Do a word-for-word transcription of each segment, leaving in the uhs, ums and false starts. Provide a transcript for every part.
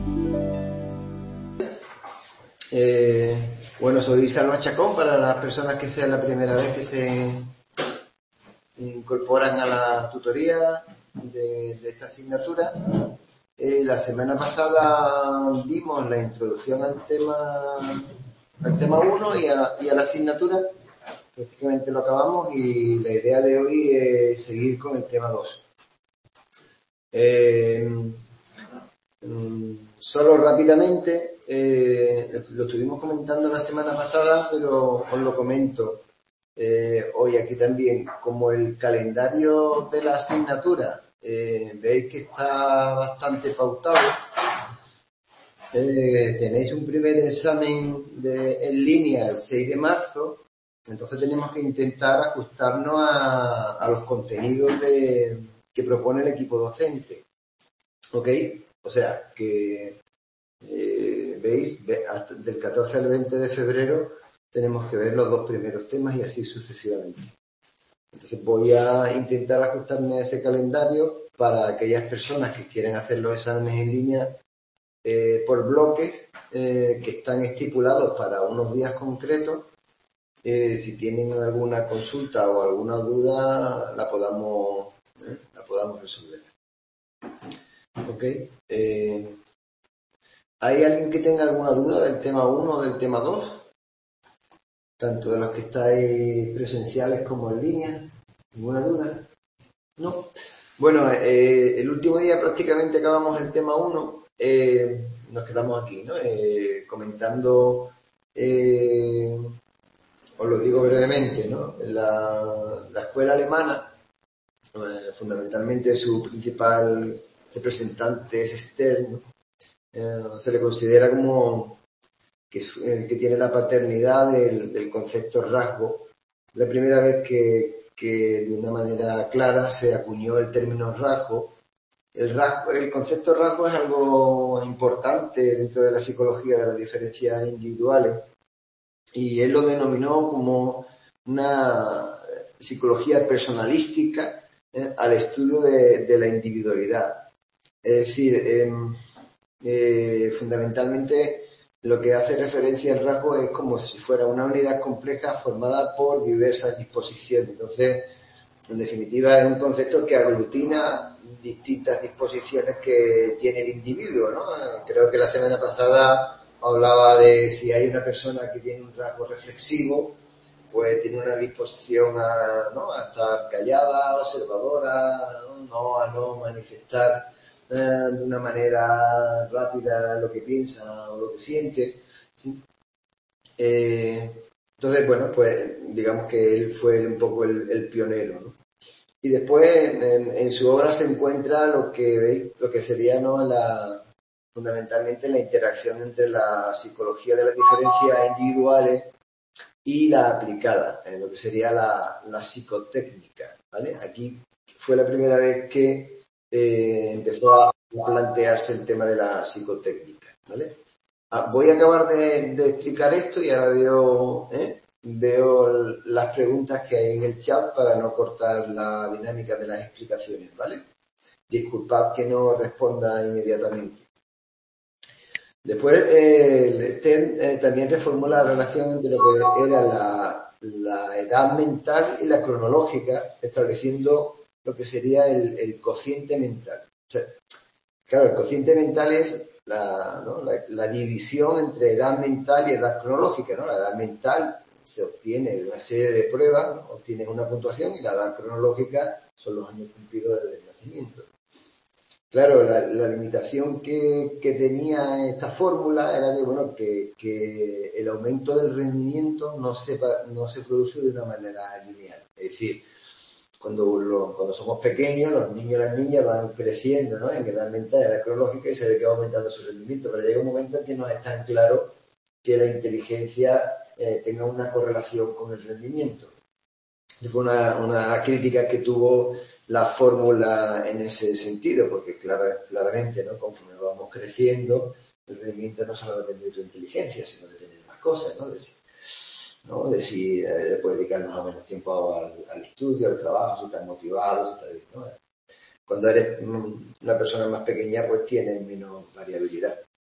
Eh, bueno, soy Salva Chacón, para las personas que sea la primera vez que se incorporan a la tutoría de, de esta asignatura. Eh, la semana pasada dimos la introducción al tema al tema uno y a, y a la asignatura. Prácticamente lo acabamos y la idea de hoy es seguir con el tema dos. Eh, solo rápidamente, eh, lo estuvimos comentando la semana pasada, pero os lo comento eh, hoy aquí también. Como el calendario de la asignatura eh, veis que está bastante pautado, eh, tenéis un primer examen de, en línea el seis de marzo, entonces tenemos que intentar ajustarnos a, a los contenidos de, que propone el equipo docente. ¿Ok? O sea, que eh, veis, hasta del catorce al veinte de febrero tenemos que ver los dos primeros temas y así sucesivamente. Entonces voy a intentar ajustarme a ese calendario para aquellas personas que quieren hacer los exámenes en línea eh, por bloques eh, que están estipulados para unos días concretos. Eh, si tienen alguna consulta o alguna duda, la podamos, eh, la podamos resolver. Ok. Eh, ¿Hay alguien que tenga alguna duda del tema uno o del tema dos? Tanto de los que estáis presenciales como en línea. ¿Ninguna duda? ¿No? Bueno, eh, el último día prácticamente acabamos el tema uno. Eh, nos quedamos aquí, ¿no? Eh, comentando, eh, os lo digo brevemente, ¿no? La, la escuela alemana, eh, fundamentalmente su principal representante es Stern, ¿no? Eh, se le considera como que es el que tiene la paternidad del, del concepto rasgo. La primera vez que, que de una manera clara se acuñó el término rasgo. El rasgo, el concepto rasgo es algo importante dentro de la psicología de las diferencias individuales y él lo denominó como una psicología personalística eh, al estudio de, de la individualidad. Es decir, eh, eh, fundamentalmente lo que hace referencia al rasgo es como si fuera una unidad compleja formada por diversas disposiciones. Entonces, en definitiva, es un concepto que aglutina distintas disposiciones que tiene el individuo, ¿no? Creo que la semana pasada hablaba de si hay una persona que tiene un rasgo reflexivo, pues tiene una disposición a, ¿no? a estar callada, observadora, ¿no? No a no manifestar eh, de una manera rápida lo que piensa o lo que siente, ¿sí? Eh, entonces, bueno, pues digamos que él fue un poco el, el pionero, ¿no? Y después en, en su obra se encuentra lo que veis, lo que sería, ¿no? la, fundamentalmente la interacción entre la psicología de las diferencias individuales y la aplicada, en lo que sería la, la psicotécnica, ¿vale? Aquí fue la primera vez que eh, empezó a plantearse el tema de la psicotécnica, ¿vale? Ah, voy a acabar de, de explicar esto y ahora veo, ¿eh? veo las preguntas que hay en el chat para no cortar la dinámica de las explicaciones, ¿vale? Disculpad que no responda inmediatamente. Después, eh, Stern eh, también reformula la relación entre lo que era la, la edad mental y la cronológica, estableciendo lo que sería el, el cociente mental. O sea, claro, el cociente mental es la, ¿no? la, la división entre edad mental y edad cronológica, ¿no? La edad mental se obtiene de una serie de pruebas, ¿no? Obtienes una puntuación, y la edad cronológica son los años cumplidos desde el nacimiento. Claro, la, la limitación que, que tenía esta fórmula era que, bueno, que, que el aumento del rendimiento no se, no se produce de una manera lineal. Es decir, cuando, lo, cuando somos pequeños, los niños y las niñas van creciendo, ¿no? En edad mental, en edad cronológica, y se ve que va aumentando su rendimiento, pero llega un momento en que no es tan claro que la inteligencia eh, tenga una correlación con el rendimiento. Y fue una, una crítica que tuvo la fórmula en ese sentido, porque clara, claramente, ¿no? Conforme vamos creciendo, el rendimiento no solo depende de tu inteligencia, sino depende de más cosas, ¿no? De si, ¿no? De si eh, puedes dedicar más o menos tiempo al, al estudio, al trabajo, si estás motivado, si estás, ¿no? Cuando eres una persona más pequeña, pues tienes menos variabilidad.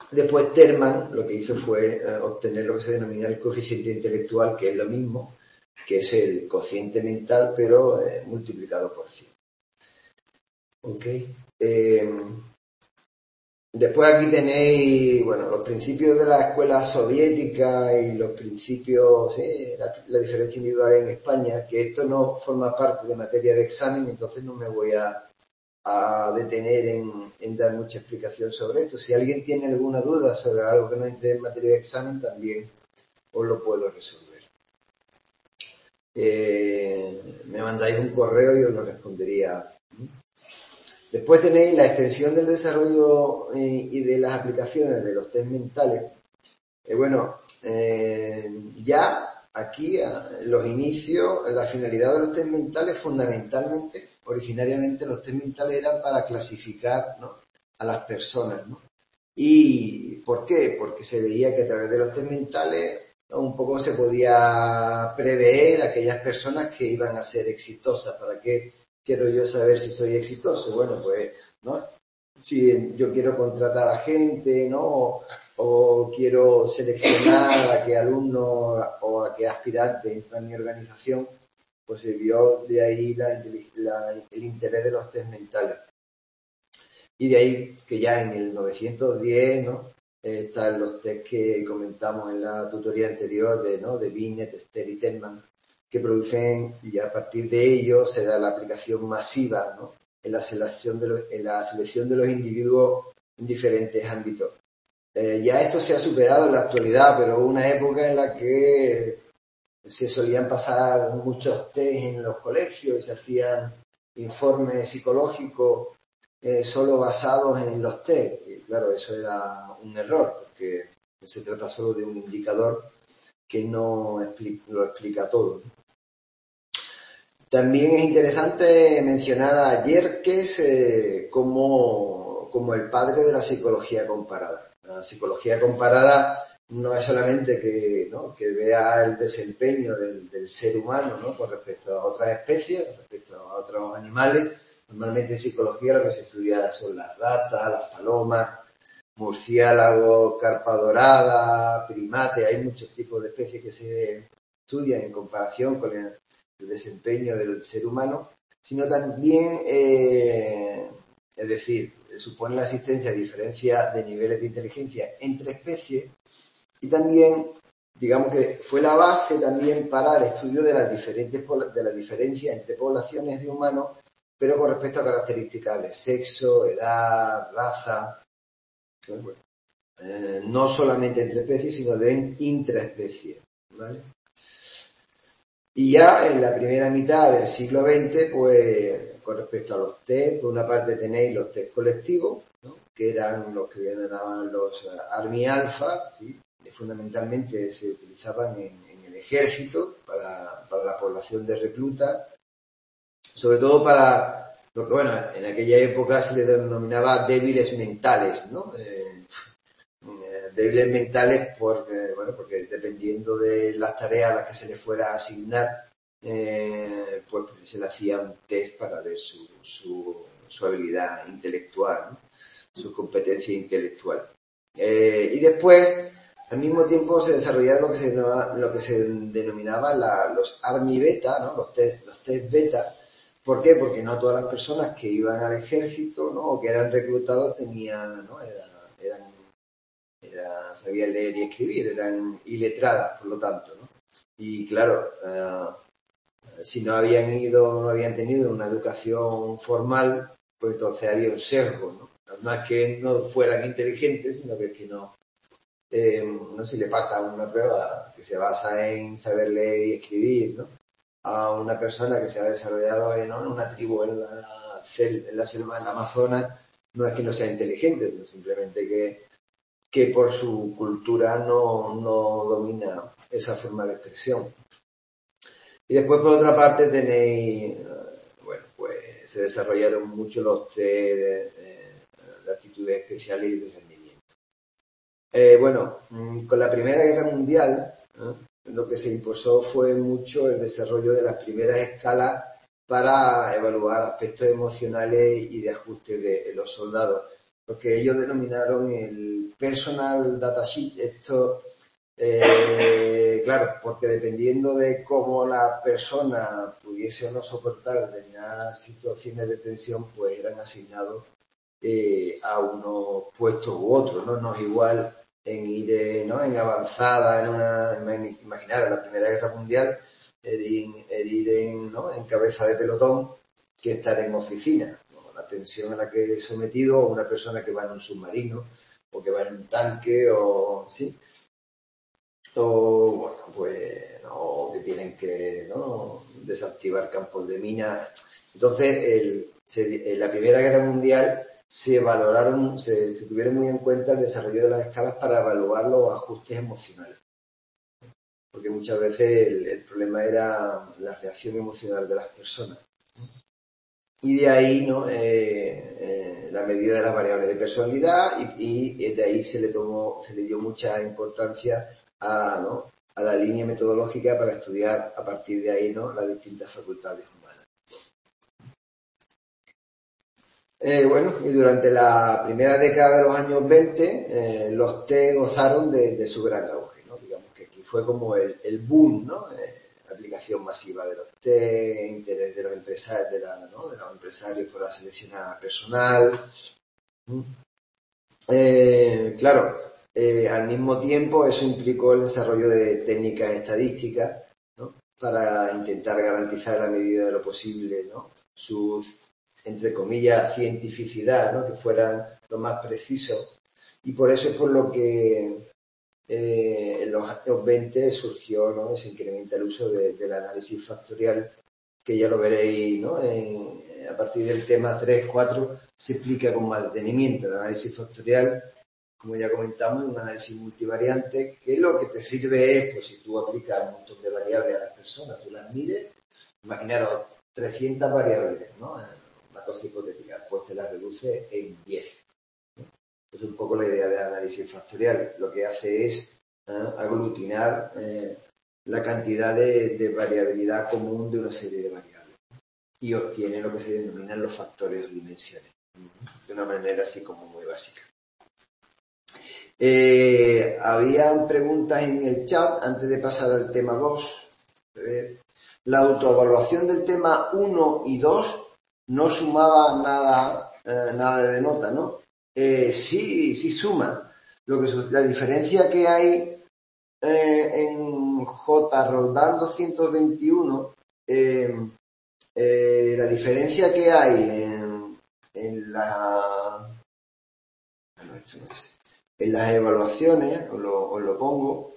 Después Terman lo que hizo fue eh, obtener lo que se denomina el coeficiente intelectual, que es lo mismo, que es el cociente mental, pero eh, multiplicado por cien. ¿Ok? Eh, después aquí tenéis, bueno, los principios de la escuela soviética y los principios, ¿sí? la, la diferencia individual en España, que esto no forma parte de materia de examen, entonces no me voy a a detener en, en dar mucha explicación sobre esto. Si alguien tiene alguna duda sobre algo que no entre en materia de examen, también os lo puedo resolver. Eh, me mandáis un correo y os lo respondería. Después tenéis la extensión del desarrollo eh, y de las aplicaciones de los test mentales. Eh, bueno, eh, ya aquí, en los inicios, la finalidad de los test mentales fundamentalmente, originariamente los test mentales eran para clasificar, ¿no?, a las personas, ¿no? ¿Y por qué? Porque se veía que a través de los test mentales, ¿no?, un poco se podía prever aquellas personas que iban a ser exitosas. ¿Para qué quiero yo saber si soy exitoso? Bueno, pues, ¿no?, si yo quiero contratar a gente, ¿no?, o, o quiero seleccionar a qué alumno o a qué aspirante entra en mi organización, pues se vio de ahí la, la, el interés de los test mentales. Y de ahí que ya en el novecientos diez, ¿no?, eh, están los test que comentamos en la tutoría anterior de, ¿no?, de Binet, Ster y Terman, que producen, y a partir de ellos se da la aplicación masiva, ¿no?, en la selección de los, en la selección de los individuos en diferentes ámbitos. Eh, ya esto se ha superado en la actualidad, pero hubo una época en la que se solían pasar muchos test en los colegios y se hacían informes psicológicos eh, solo basados en los test. Y claro, eso era un error, porque se trata solo de un indicador que no explica, lo explica todo. También es interesante mencionar a Yerkes eh, como, como el padre de la psicología comparada. La psicología comparada no es solamente que, ¿no?, que vea el desempeño del, del ser humano, ¿no?, con respecto a otras especies, con respecto a otros animales. Normalmente en psicología lo que se estudia son las ratas, las palomas, murciélagos, carpa dorada, primates. Hay muchos tipos de especies que se estudian en comparación con el, el desempeño del ser humano, sino también, eh, es decir, supone la existencia de diferencias de niveles de inteligencia entre especies. Y también, digamos que fue la base también para el estudio de las diferentes de las diferencias entre poblaciones de humanos, pero con respecto a características de sexo, edad, raza, bueno, eh, no solamente entre especies, sino de intraespecies, ¿vale? Y ya en la primera mitad del siglo veinte, pues, con respecto a los test, por una parte tenéis los test colectivos, ¿no?, que eran los que llamaban los Army Alpha, ¿sí?, que fundamentalmente se utilizaban en, en el ejército para, para la población de reclutas, sobre todo para lo que, bueno, en aquella época se le denominaba débiles mentales, ¿no? Eh, eh, débiles mentales porque, bueno, porque dependiendo de las tareas a las que se le fuera a asignar, eh, pues se le hacía un test para ver su, su, su habilidad intelectual, ¿no?, su competencia intelectual. Eh, y después, al mismo tiempo, se desarrollaron lo que se, lo que se denominaba la, los Army Beta, ¿no?, los test, los test beta. ¿Por qué? Porque no todas las personas que iban al ejército, ¿no?, o que eran reclutados tenían, ¿no?, eran, eran, eran, sabían leer y escribir, eran iletradas, por lo tanto, ¿no? Y claro, eh, si no habían ido, no habían tenido una educación formal, pues entonces había un sesgo, ¿no? No es que no fueran inteligentes, sino que es que no, eh, no se le pasa una prueba que se basa en saber leer y escribir, ¿no?, a una persona que se ha desarrollado en, ¿no?, en una tribu en la, en la selva, en la Amazonas. No es que no sea inteligente, sino simplemente que, que por su cultura no, no domina esa forma de expresión. Y después, por otra parte, tenéis, bueno, pues se desarrollaron mucho los test de, de, de actitudes especiales y de rendimiento. Eh, bueno, con la Primera Guerra Mundial, ¿no?, lo que se impulsó fue mucho el desarrollo de las primeras escalas para evaluar aspectos emocionales y de ajuste de los soldados. lo que ellos denominaron el Personal Data Sheet. Esto, eh, claro, porque dependiendo de cómo la persona pudiese o no soportar determinadas situaciones de tensión, pues eran asignados eh, a unos puestos u otros, ¿no? No es igual en ir, eh, ¿no? En avanzada, en una, en, imaginar, en la Primera Guerra Mundial, el ir, el ir en, ¿no? En cabeza de pelotón, que estar en oficina, ¿no? La tensión a la que he sometido, o una persona que va en un submarino, o que va en un tanque, o, ¿sí? O, bueno, pues, o que tienen que, ¿no? Desactivar campos de mina. Entonces, el, se, en la Primera Guerra Mundial se valoraron, se, se tuvieron muy en cuenta el desarrollo de las escalas para evaluar los ajustes emocionales. Porque muchas veces el, el problema era la reacción emocional de las personas. Y de ahí, ¿no? Eh, eh, la medida de las variables de personalidad y, y de ahí se le tomó, se le dio mucha importancia a, ¿no? A la línea metodológica para estudiar a partir de ahí, ¿no? Las distintas facultades humanas. Eh, bueno, y durante la primera década de los años veinte, eh, los T gozaron de, de su gran auge, ¿no? Digamos que aquí fue como el, el boom, ¿no? Eh, aplicación masiva de los T, interés de los empresarios, de, la, ¿no? de los empresarios por la selección personal. Eh, claro, eh, al mismo tiempo eso implicó el desarrollo de técnicas estadísticas, ¿no? Para intentar garantizar en la medida de lo posible, ¿no? Sus, entre comillas, cientificidad, ¿no? Que fueran lo más precisos. Y por eso es por lo que eh, en los años veinte surgió, ¿no? Se incrementa el uso de, del análisis factorial, que ya lo veréis, ¿no? En, a partir del tema tres, cuatro se explica con más detenimiento. El análisis factorial, como ya comentamos, es un análisis multivariante que lo que te sirve es, pues si tú aplicas un montón de variables a las personas, tú las mides, imaginaros trescientas variables, ¿no? Una cosa hipotética, pues te las reduce en diez. Es un poco la idea del análisis factorial. Lo que hace es ¿eh? aglutinar eh, la cantidad de, de variabilidad común de una serie de variables y obtiene lo que se denominan los factores o dimensiones, de una manera así como muy básica. Eh, habían preguntas en el chat antes de pasar al tema dos. Eh, la autoevaluación del tema uno y dos no sumaba nada, eh, nada de nota, ¿no? Eh, sí, sí suma. Lo que, la diferencia que hay eh, en J Roldán doscientos veintiuno, eh, eh, la diferencia que hay en, en la... No, esto no es. En las evaluaciones, os lo, os lo pongo.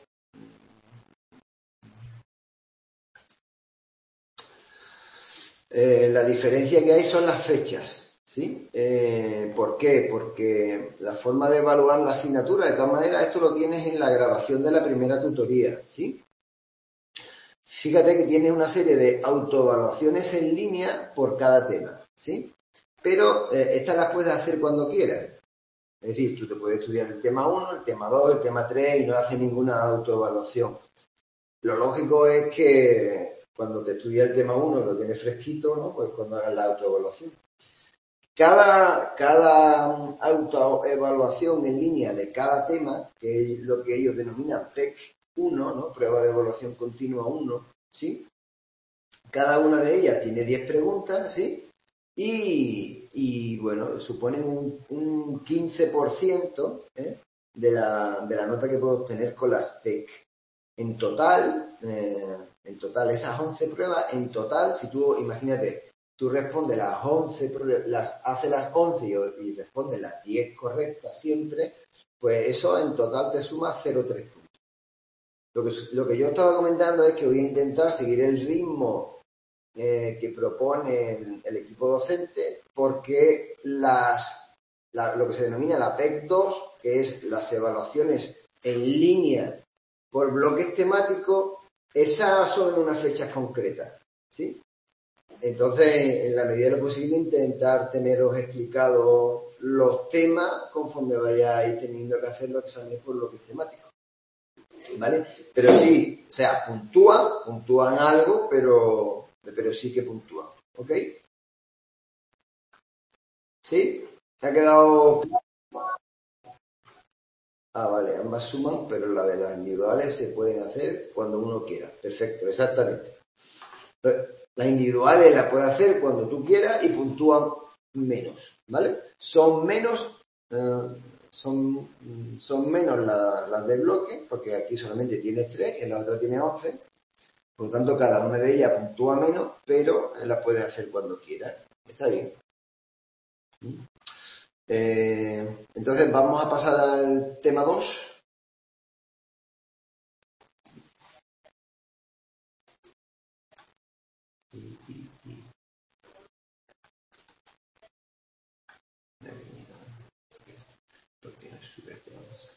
Eh, la diferencia que hay son las fechas, ¿sí? Eh, ¿Por qué? Porque la forma de evaluar la asignatura, de todas maneras, esto lo tienes en la grabación de la primera tutoría, ¿sí? Fíjate que tienes una serie de autoevaluaciones en línea por cada tema, ¿sí? Pero eh, estas las puedes hacer cuando quieras. Es decir, tú te puedes estudiar el tema uno, el tema dos, el tema tres y no haces ninguna autoevaluación. Lo lógico es que cuando te estudias el tema uno, lo tienes fresquito, ¿no? Pues cuando hagas la autoevaluación. Cada, cada autoevaluación en línea de cada tema, que es lo que ellos denominan P E C uno, ¿no? Prueba de evaluación continua uno, ¿sí? Cada una de ellas tiene diez preguntas, ¿sí? Y, y bueno, suponen un, un quince por ciento ¿eh? de, la, de la nota que puedo obtener con las P E C. En total, eh, en total, esas once pruebas, en total, si tú, imagínate, tú respondes las once, las, haces las once y, y respondes las diez correctas siempre, pues eso en total te suma cero coma tres puntos. Lo que, lo que yo estaba comentando es que voy a intentar seguir el ritmo eh, que propone el, el equipo docente, porque las, la, lo que se denomina la P E C dos, que es las evaluaciones en línea por bloques temáticos, esas son en unas fechas concretas, ¿sí? Entonces, en la medida de lo posible, intentar teneros explicados los temas conforme vayáis teniendo que hacer los exámenes por bloques temáticos, ¿vale? Pero sí, o sea, puntúan, puntúan algo, pero, pero sí que puntúan, ¿ok? ¿Sí? ¿Te ha quedado claro? Ah, vale, ambas suman, pero la de las individuales se pueden hacer cuando uno quiera. Perfecto, exactamente. Las individuales las puedes hacer cuando tú quieras y puntúan menos, ¿vale? Son menos, eh, son, son menos la- las de bloque, porque aquí solamente tienes tres y en la otra tienes once. Por lo tanto, cada una de ellas puntúa menos, pero la puedes hacer cuando quieras. Está bien. Eh, entonces, vamos a pasar al tema dos. Y, y, y. Porque no es súper tema dos.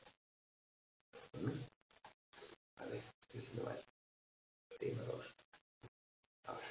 A ver, estoy diciendo mal. Tema dos. Ahora.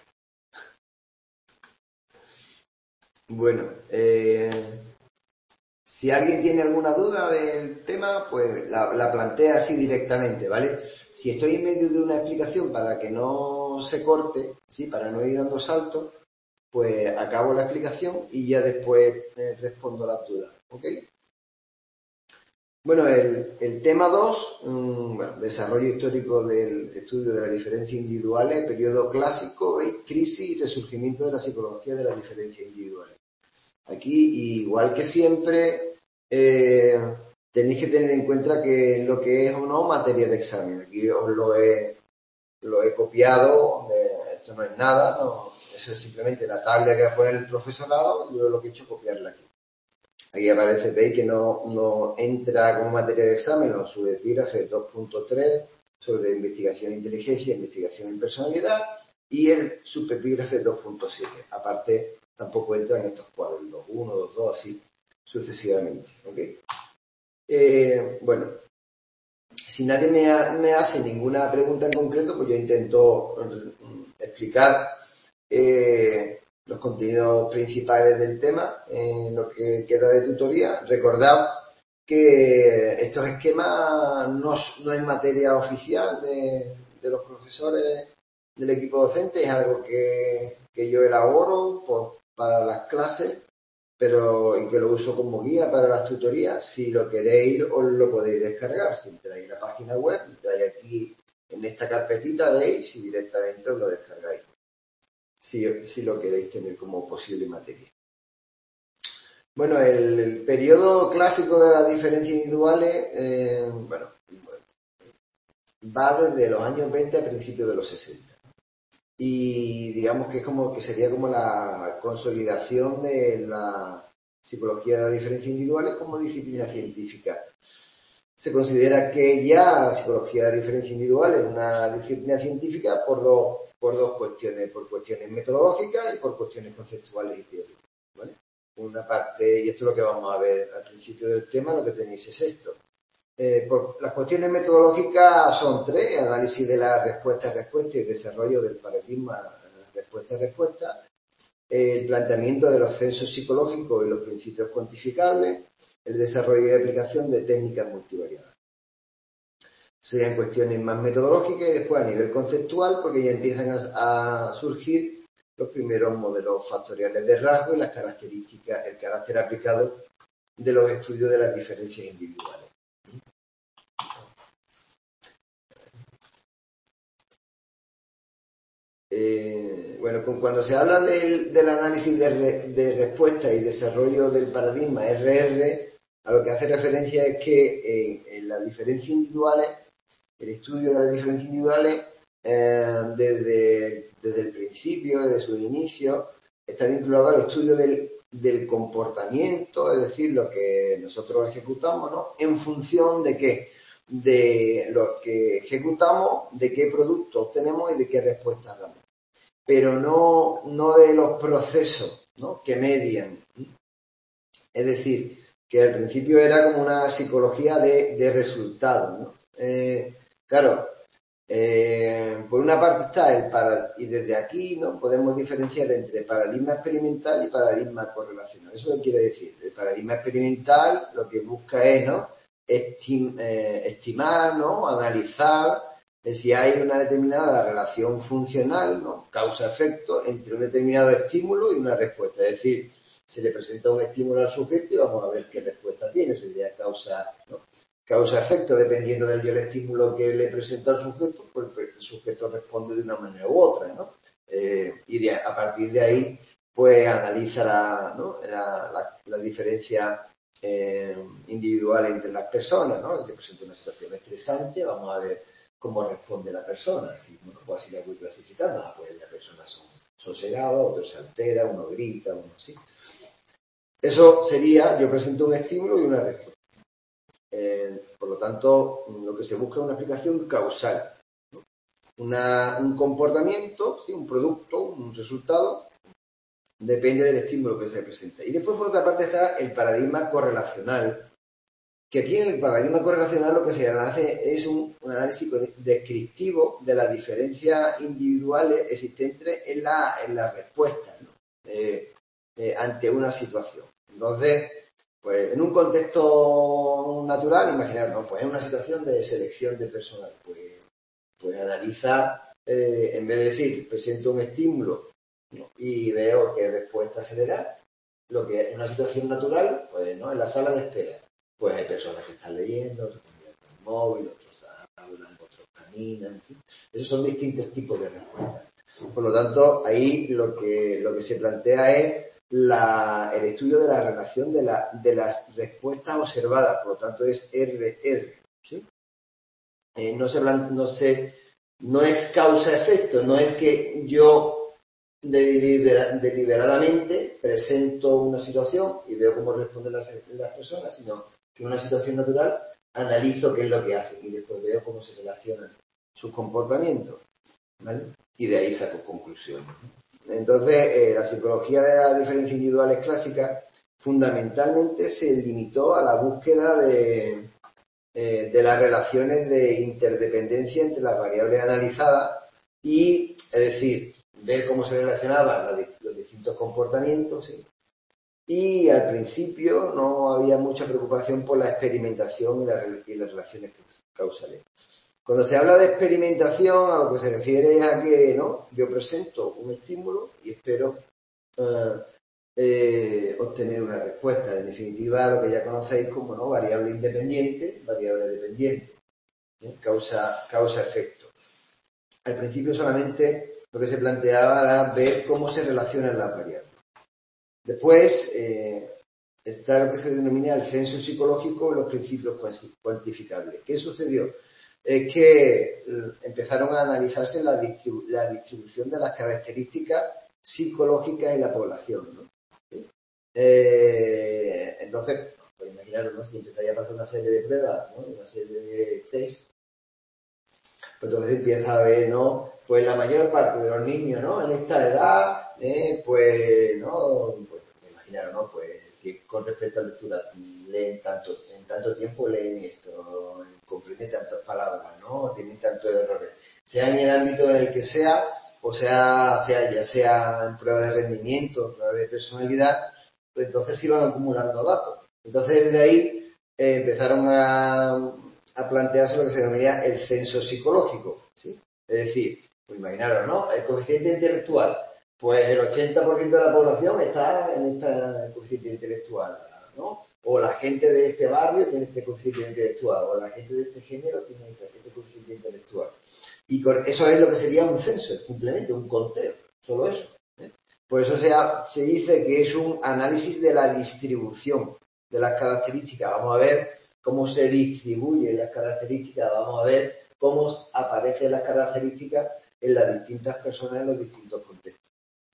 Bueno, eh, si alguien tiene alguna duda del tema, pues la, la plantea así directamente, ¿vale? Si estoy en medio de una explicación para que no se corte, ¿sí? Para no ir dando saltos, pues acabo la explicación y ya después eh, respondo las dudas, ¿ok? Bueno, el, el tema dos, um, bueno, desarrollo histórico del estudio de las diferencias individuales, periodo clásico, ¿veis? Crisis y resurgimiento de la psicología de las diferencias individuales. Aquí, igual que siempre, eh, tenéis que tener en cuenta que lo que es o no materia de examen. Aquí os lo he, lo he copiado, eh, esto no es nada, no, eso es simplemente la tabla que va a poner el profesorado, yo lo que he hecho es copiarla aquí. Aquí aparece, veis que no, no entra como materia de examen los subepígrafes dos punto tres sobre investigación e inteligencia, investigación en personalidad, y el subepígrafe dos punto siete. Aparte, tampoco entran estos cuadros, dos punto uno, dos punto dos, así sucesivamente. ¿Okay? Eh, bueno, si nadie me, ha, me hace ninguna pregunta en concreto, pues yo intento explicar eh, los contenidos principales del tema en lo que queda de tutoría. Recordad que estos esquemas no, no es materia oficial de, de los profesores del equipo docente, es algo que, que yo elaboro por, para las clases, pero y que lo uso como guía para las tutorías. Si lo queréis, os lo podéis descargar. Si entráis a la página web, entráis aquí en esta carpetita, veis, y directamente os lo descargáis. Si, si lo queréis tener como posible materia. Bueno, el, el periodo clásico de las diferencias individuales, eh, bueno, va desde los años veinte a principios de los sesenta. Y digamos que es como que sería como la consolidación de la psicología de las diferencias individuales como disciplina científica. Se considera que ya la psicología de las diferencias individuales es una disciplina científica por dos, por dos cuestiones, por cuestiones metodológicas y por cuestiones conceptuales y teóricas, ¿vale? Una parte, y esto es lo que vamos a ver al principio del tema, lo que tenéis es esto. Eh, por, las cuestiones metodológicas son tres: análisis de la respuesta-respuesta y desarrollo del paradigma respuesta-respuesta, el planteamiento de los censos psicológicos y los principios cuantificables, el desarrollo y aplicación de técnicas multivariadas. Serían cuestiones más metodológicas y después a nivel conceptual, porque ya empiezan a, a surgir los primeros modelos factoriales de rasgo y las características, el carácter aplicado de los estudios de las diferencias individuales. Eh, bueno, con, cuando se habla del, del análisis de, re, de respuesta y desarrollo del paradigma R R, a lo que hace referencia es que eh, en las diferencias individuales, el estudio de las diferencias individuales, eh, desde, desde el principio, desde su inicio, está vinculado al estudio del, del comportamiento, es decir, lo que nosotros ejecutamos, ¿no? En función de qué, de lo que ejecutamos, de qué producto obtenemos y de qué respuestas damos. Pero no, no de los procesos, ¿no? Que median. Es decir, que al principio era como una psicología de, de resultados, ¿no? Eh, claro, eh, por una parte está el paradigma, y desde aquí, ¿no? Podemos diferenciar entre paradigma experimental y paradigma correlacional. ¿Eso qué quiere decir? El paradigma experimental lo que busca es, ¿no? Estim, eh, estimar, ¿no? Analizar de si hay una determinada relación funcional, ¿no? Causa-efecto, entre un determinado estímulo y una respuesta. Es decir, se le presenta un estímulo al sujeto y vamos a ver qué respuesta tiene, sería causa, ¿no? causa-efecto, dependiendo del yo el estímulo que le presenta al sujeto, pues el sujeto responde de una manera u otra, ¿no? Eh, y de, a partir de ahí, pues analiza la, ¿no? la, la, la diferencia eh, individual entre las personas, ¿no? Te presenta una situación estresante, vamos a ver cómo responde la persona, así, ¿no? Pues así la voy clasificando, ah, pues las personas son sosegados, otro se altera, uno grita, uno así. Eso sería, yo presento un estímulo y una respuesta. Eh, por lo tanto, lo que se busca es una explicación causal, ¿no? Una, un comportamiento, ¿sí? Un producto, un resultado, depende del estímulo que se presenta. Y después, por otra parte, está el paradigma correlacional, que aquí en el paradigma correlacional lo que se hace es un, un análisis descriptivo de las diferencias individuales existentes en la, en la respuesta, ¿no? eh, eh, ante una situación. Entonces, pues en un contexto natural, imaginar, ¿no? Pues en una situación de selección de personal, pues, pues analiza, eh, en vez de decir, presento un estímulo, ¿no? Y veo qué respuesta se le da, lo que es una situación natural, pues, ¿no? En la sala de espera, pues hay personas que están leyendo, otros están mirando el móvil, otros hablan, otros caminan, ¿sí? Esos son distintos tipos de respuestas. Por lo tanto, ahí lo que, lo que se plantea es La, el estudio de la relación de, la, de las respuestas observadas, por lo tanto es R R, ¿sí? Eh, no, se, no, se, no es causa-efecto, no es que yo delibera, deliberadamente presento una situación y veo cómo responden las, las personas, sino que en una situación natural analizo qué es lo que hacen y después veo cómo se relacionan sus comportamientos, ¿vale? Y de ahí saco conclusiones, ¿no? Entonces, eh, la psicología de las diferencias individuales clásicas fundamentalmente se limitó a la búsqueda de, eh, de las relaciones de interdependencia entre las variables analizadas y, es decir, ver cómo se relacionaban los, los distintos comportamientos, ¿sí? Y al principio no había mucha preocupación por la experimentación y, la, y las relaciones causales. Cuando se habla de experimentación, a lo que se refiere es a que, ¿no? Yo presento un estímulo y espero eh, eh, obtener una respuesta. En definitiva, lo que ya conocéis como, ¿no? Variable independiente, variable dependiente, ¿eh? Causa, causa-efecto. Al principio solamente lo que se planteaba era ver cómo se relacionan las variables. Después eh, está lo que se denomina el censo psicológico y los principios cuantificables. ¿Qué sucedió? Es que empezaron a analizarse la, distribu la distribución de las características psicológicas en la población, ¿no? ¿Sí? Eh, entonces, pues imaginaros, ¿no? Si empezáis a pasar una serie de pruebas, ¿no? Una serie de test, pues entonces empieza a ver, ¿no? Pues la mayor parte de los niños, ¿no? En esta edad, eh, pues, ¿no? Pues imaginaros, ¿no? Pues si con respecto a lectura leen tanto, en tanto tiempo leen esto, comprenden tantas palabras, ¿no? Tienen tantos errores. Sea en el ámbito en el que sea, o sea, sea ya sea en pruebas de rendimiento, pruebas de personalidad, pues entonces iban acumulando datos. Entonces desde ahí eh, empezaron a, a plantearse lo que se denomina el censo psicológico, ¿sí? Es decir, pues imaginaros, ¿no? El coeficiente intelectual. Pues el ochenta por ciento de la población está en este coeficiente intelectual, ¿no? O la gente de este barrio tiene este coeficiente intelectual, o la gente de este género tiene este, este coeficiente intelectual. Y con eso es lo que sería un censo, simplemente un conteo, solo eso, ¿eh? Por eso se, ha, se dice que es un análisis de la distribución de las características. Vamos a ver cómo se distribuyen las características, vamos a ver cómo aparecen las características en las distintas personas en los distintos contextos.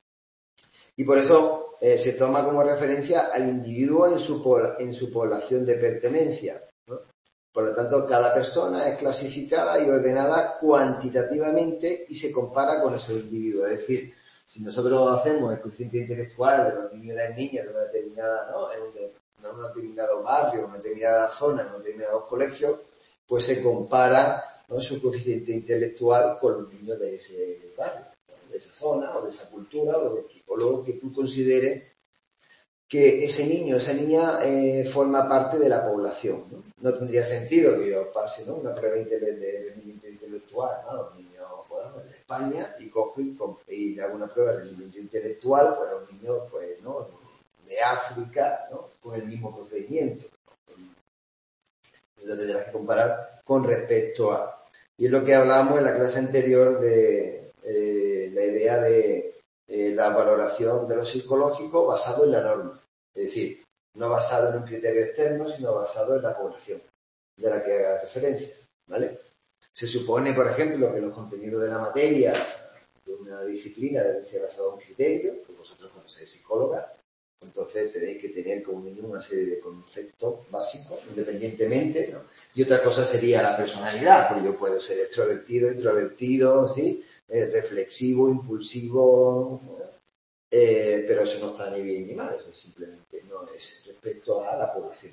Y por eso eh, se toma como referencia al individuo en su, en su población de pertenencia, ¿no? Por lo tanto, cada persona es clasificada y ordenada cuantitativamente y se compara con esos individuos. Es decir, si nosotros hacemos el coeficiente intelectual de los niños y las niñas de una determinada, ¿no? En, un, en un determinado barrio, en una determinada zona, en unos determinados colegios, pues se compara, ¿no? Su coeficiente intelectual con los niños de ese barrio, de esa zona o de esa cultura o, de, o lo que tú consideres que ese niño o esa niña eh, forma parte de la población, ¿no? No tendría sentido que yo pase, ¿no? Una prueba de rendimiento intelectual, ¿no? Los niños, bueno, de España y cojo y, y le hago una prueba de rendimiento intelectual para los niños, pues, ¿no? De África, ¿no? Con el mismo procedimiento, ¿no? lo tendrás que comparar con respecto a. Y es lo que hablábamos en la clase anterior de eh, la idea de eh, la valoración de lo psicológico basado en la norma. Es decir, no basado en un criterio externo, sino basado en la población de la que haga referencia, ¿vale? Se supone, por ejemplo, que los contenidos de la materia de una disciplina deben ser basados en un criterio, que vosotros cuando seáis psicóloga, entonces tenéis que tener como mínimo una serie de conceptos básicos, independientemente, ¿no? Y otra cosa sería la personalidad, porque yo puedo ser extrovertido, introvertido, ¿sí? Eh, reflexivo, impulsivo, ¿no? eh, pero eso no está ni bien ni mal, eso simplemente no es respecto a la población.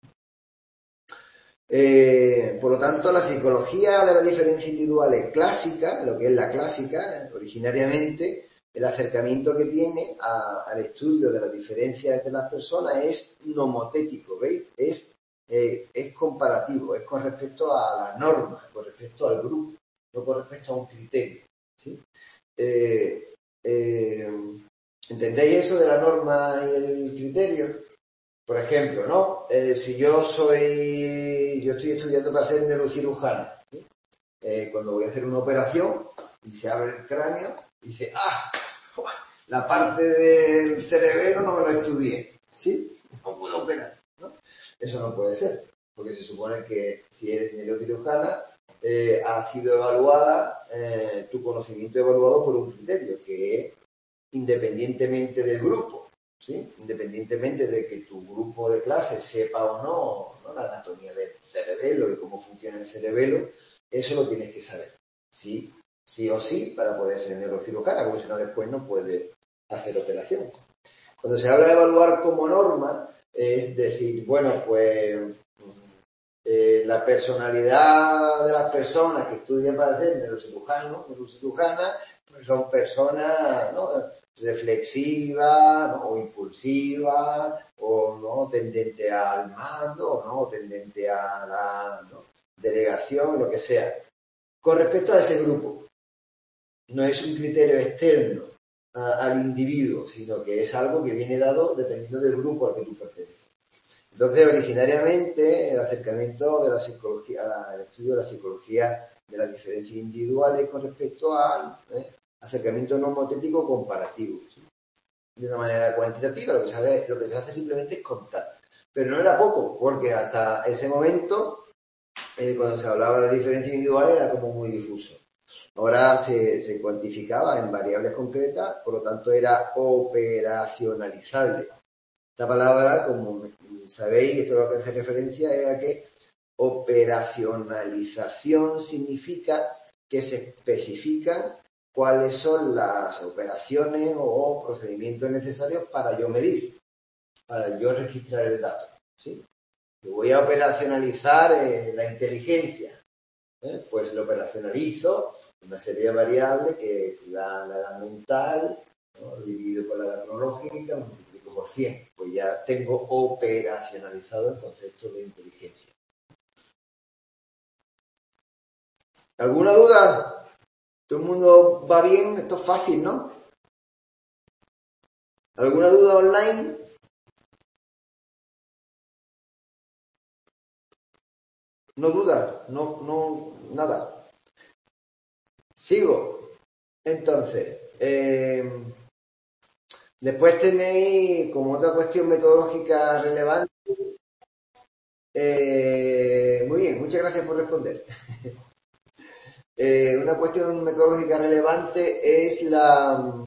Eh, por lo tanto, la psicología de la diferencia individual es clásica, lo que es la clásica, originariamente, el acercamiento que tiene a, al estudio de las diferencias entre las personas es nomotético, ¿veis? Es, eh, es comparativo, es con respecto a la norma, con respecto al grupo, no con respecto a un criterio, ¿sí? Eh, eh, ¿Entendéis eso de la norma y el criterio? Por ejemplo, ¿no? Eh, si yo soy, yo estoy estudiando para ser neurocirujano, ¿sí? Eh, cuando voy a hacer una operación y se abre el cráneo, dice, ah, la parte del cerebelo no me lo estudié, ¿sí? No puedo operar, ¿no? Eso no puede ser, porque se supone que si eres neurocirujana, eh, ha sido evaluada, eh, tu conocimiento evaluado por un criterio, que es independientemente del grupo. ¿Sí? Independientemente de que tu grupo de clase sepa o no, ¿no? la anatomía del cerebelo y cómo funciona el cerebelo, eso lo tienes que saber. Sí, sí o sí, para poder ser neurocirujana, porque si no después no puedes hacer operación. Cuando se habla de evaluar como norma, es decir, bueno, pues eh, la personalidad de las personas que estudian para ser neurocirujanos, neurocirujanas, pues son personas, ¿no? reflexiva, ¿no? o impulsiva, o no tendente al mando, o no tendente a la ¿no? delegación, lo que sea. Con respecto a ese grupo, no es un criterio externo a, al individuo, sino que es algo que viene dado dependiendo del grupo al que tú perteneces. Entonces, originariamente, el acercamiento de la psicología, al estudio de la psicología de las diferencias individuales con respecto al ¿eh? acercamiento nomotético comparativo, ¿sí? De una manera cuantitativa, lo que, se hace, lo que se hace simplemente es contar. Pero no era poco, porque hasta ese momento, eh, cuando se hablaba de diferencia individual, era como muy difuso. Ahora se, se cuantificaba en variables concretas, por lo tanto era operacionalizable. Esta palabra, como sabéis, esto es lo que hace referencia es a que operacionalización significa que se especifican cuáles son las operaciones o procedimientos necesarios para yo medir, para yo registrar el dato, ¿sí? Yo voy a operacionalizar eh, la inteligencia, ¿eh? Pues lo operacionalizo una serie de variables que da la edad mental, ¿no? Dividido por la edad cronológica, multiplico por cien, pues ya tengo operacionalizado el concepto de inteligencia. ¿Alguna duda? ¿Todo el mundo va bien? Esto es fácil, ¿no? ¿Alguna duda online? No duda, no, no, nada. Sigo. Entonces, eh, después tenéis como otra cuestión metodológica relevante. Eh, muy bien, muchas gracias por responder. Eh, una cuestión metodológica relevante es la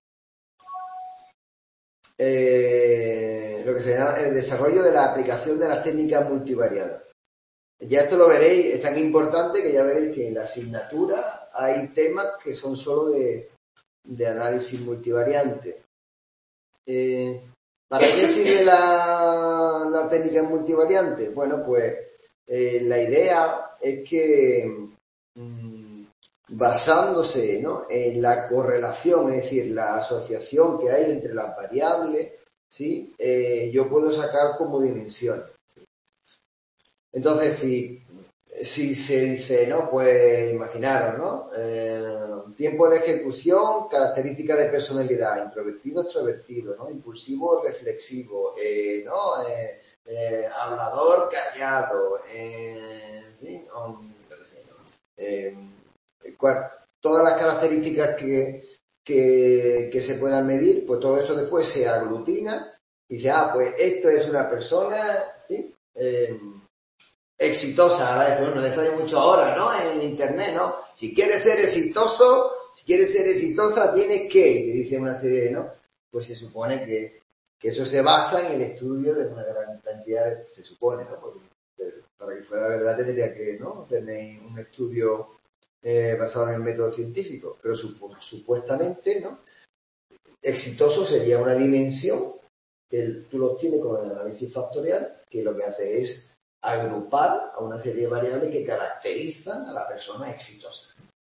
eh, lo que se llama el desarrollo de la aplicación de las técnicas multivariadas. Ya esto lo veréis, es tan importante que ya veréis que en la asignatura hay temas que son solo de, de análisis multivariante. Eh, ¿Para qué sirve la, la técnica multivariante? Bueno, pues eh, la idea es que mmm, basándose, ¿no? en la correlación, es decir, la asociación que hay entre las variables, ¿sí? Eh, yo puedo sacar como dimensiones. ¿Sí? Entonces, si, si se dice, ¿no? Pues imaginaros, ¿no? Eh, tiempo de ejecución, características de personalidad, introvertido, extrovertido, ¿no? Impulsivo, reflexivo, eh, ¿no? Eh, eh, hablador, callado, eh, ¿sí? O, no sé, ¿no? Eh, cual, todas las características que, que, que se puedan medir, pues todo eso después se aglutina y dice, ah, pues esto es una persona, ¿sí? Eh, exitosa. Ahora eso, no, eso hay mucho ahora, ¿no? En internet, ¿no? Si quieres ser exitoso, si quieres ser exitosa, tienes que, que dice una serie de, ¿no? Pues se supone que, que eso se basa en el estudio de una gran cantidad, de, se supone, ¿no? Porque para que fuera verdad tendría que, ¿no? Tener un estudio eh, basado en el método científico, pero supu supuestamente, ¿no? Exitoso sería una dimensión que tú lo obtienes con el análisis factorial, que lo que hace es agrupar a una serie de variables que caracterizan a la persona exitosa.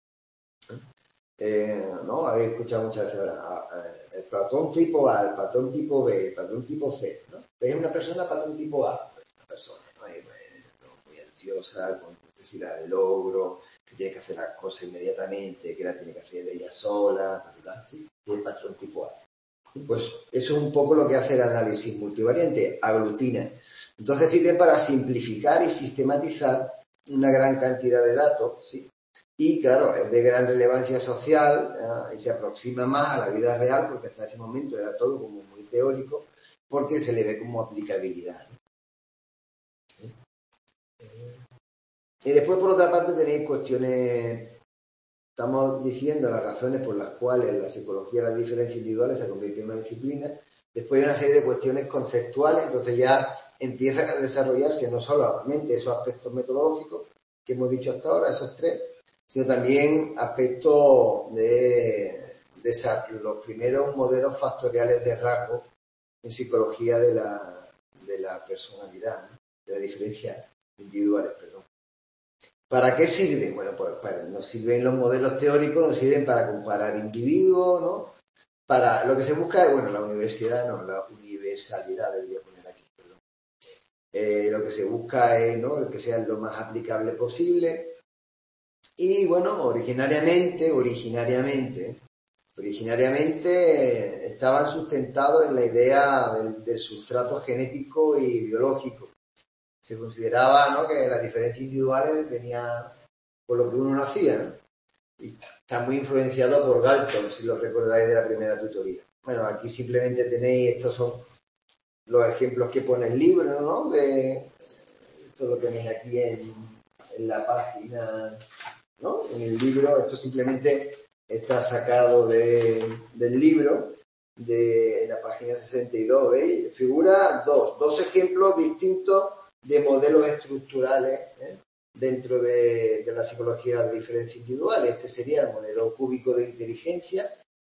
Eh, ¿no? Habéis escuchado muchas veces ahora el patrón tipo A, el patrón tipo B, el patrón tipo C, ¿no? Es una persona patrón tipo A, una persona, ¿no? Es muy ansiosa, con necesidad de logro, que tiene que hacer las cosas inmediatamente, que la tiene que hacer ella sola, tal, tal, ¿sí? Y el patrón tipo A. Pues eso es un poco lo que hace el análisis multivariante, aglutina. Entonces sirve para simplificar y sistematizar una gran cantidad de datos, ¿sí? Y claro, es de gran relevancia social, ¿eh? Y se aproxima más a la vida real, porque hasta ese momento era todo como muy teórico, porque se le ve como aplicabilidad, ¿no? Y después, por otra parte, tenéis cuestiones, estamos diciendo las razones por las cuales la psicología de las diferencias individuales se convierte en una disciplina. Después hay una serie de cuestiones conceptuales, entonces ya empiezan a desarrollarse no solamente esos aspectos metodológicos que hemos dicho hasta ahora, esos tres, sino también aspectos de, de los primeros modelos factoriales de rasgos en psicología de la, de la personalidad, ¿no? De las diferencias individuales, perdón. ¿Para qué sirve? Bueno, pues para, nos sirven los modelos teóricos, nos sirven para comparar individuos, ¿no? Para lo que se busca es, bueno, la universidad, no, la universalidad debería poner aquí, perdón. Eh, lo que se busca es, ¿no? Que sea lo más aplicable posible. Y bueno, originariamente, originariamente, originariamente estaban sustentados en la idea del, del sustrato genético y biológico. Se consideraba, ¿no? Que las diferencias individuales venían por lo que uno nacía, ¿no? Y está muy influenciado por Galton, si lo recordáis de la primera tutoría. Bueno, aquí simplemente tenéis, estos son los ejemplos que pone el libro, ¿no? De, esto lo tenéis aquí en, en la página, ¿no? En el libro, esto simplemente está sacado de, del libro, de la página sesenta y dos, ¿veis? Figura dos, dos ejemplos distintos de modelos estructurales, ¿eh? Dentro de, de la psicología de diferencias individuales. Este sería el modelo cúbico de inteligencia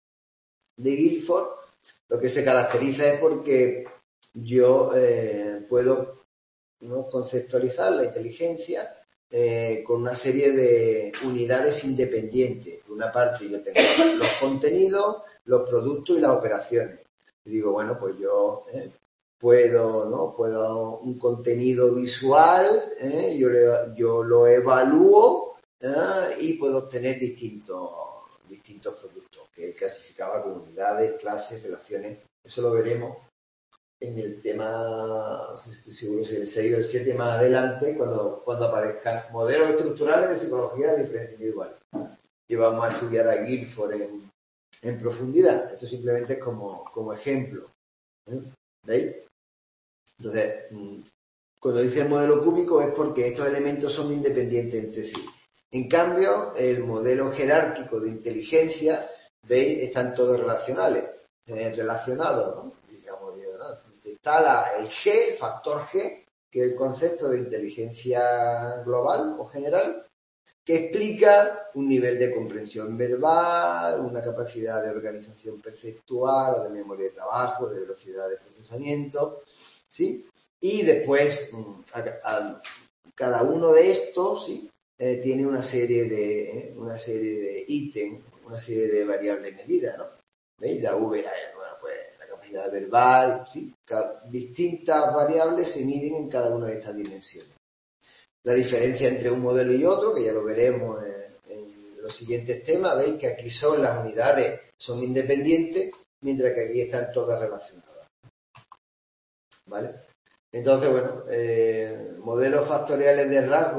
de Guilford. Lo que se caracteriza es porque yo eh, puedo, ¿no? conceptualizar la inteligencia eh, con una serie de unidades independientes. Por una parte yo tengo los contenidos, los productos y las operaciones. Y digo, bueno, pues yo eh, puedo, ¿no? Puedo un contenido visual, ¿eh? yo, le, yo lo evalúo, ¿eh? Y puedo obtener distintos, distintos productos que clasificaba como unidades, clases, relaciones. Eso lo veremos en el tema, no sé si estoy seguro si el seis o el siete más adelante, cuando, cuando aparezcan modelos estructurales de psicología de diferencia individual. Y vamos a estudiar a Guilford en, en profundidad. Esto simplemente es como, como ejemplo, ¿eh? ¿Veis? Entonces, cuando dice el modelo cúbico es porque estos elementos son independientes entre sí. En cambio, el modelo jerárquico de inteligencia, ¿veis? Están todos relacionales, eh, relacionados, ¿no? Digamos, ¿no? Está la, el G, el factor G, que es el concepto de inteligencia global o general, que explica un nivel de comprensión verbal, una capacidad de organización perceptual, de memoria de trabajo, de velocidad de procesamiento, ¿sí? Y después, a, a, cada uno de estos, ¿sí? eh, tiene una serie de eh, una serie de ítems, una serie de variables medidas, ¿no? ¿Veis? La V, la, bueno, pues, la capacidad verbal, ¿sí? Cada, distintas variables se miden en cada una de estas dimensiones. La diferencia entre un modelo y otro, que ya lo veremos en, en los siguientes temas, veis que aquí son las unidades, son independientes, mientras que aquí están todas relacionadas. ¿Vale? Entonces, bueno, eh, modelos factoriales de rasgo,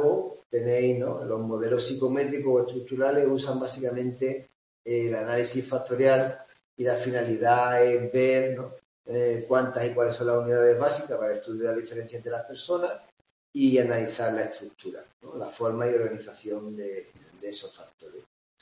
tenéis, ¿no? Los modelos psicométricos o estructurales usan básicamente el análisis factorial y la finalidad es ver, ¿no? eh, cuántas y cuáles son las unidades básicas para estudiar la diferencia entre las personas y analizar la estructura, ¿no? La forma y organización de, de esos factores.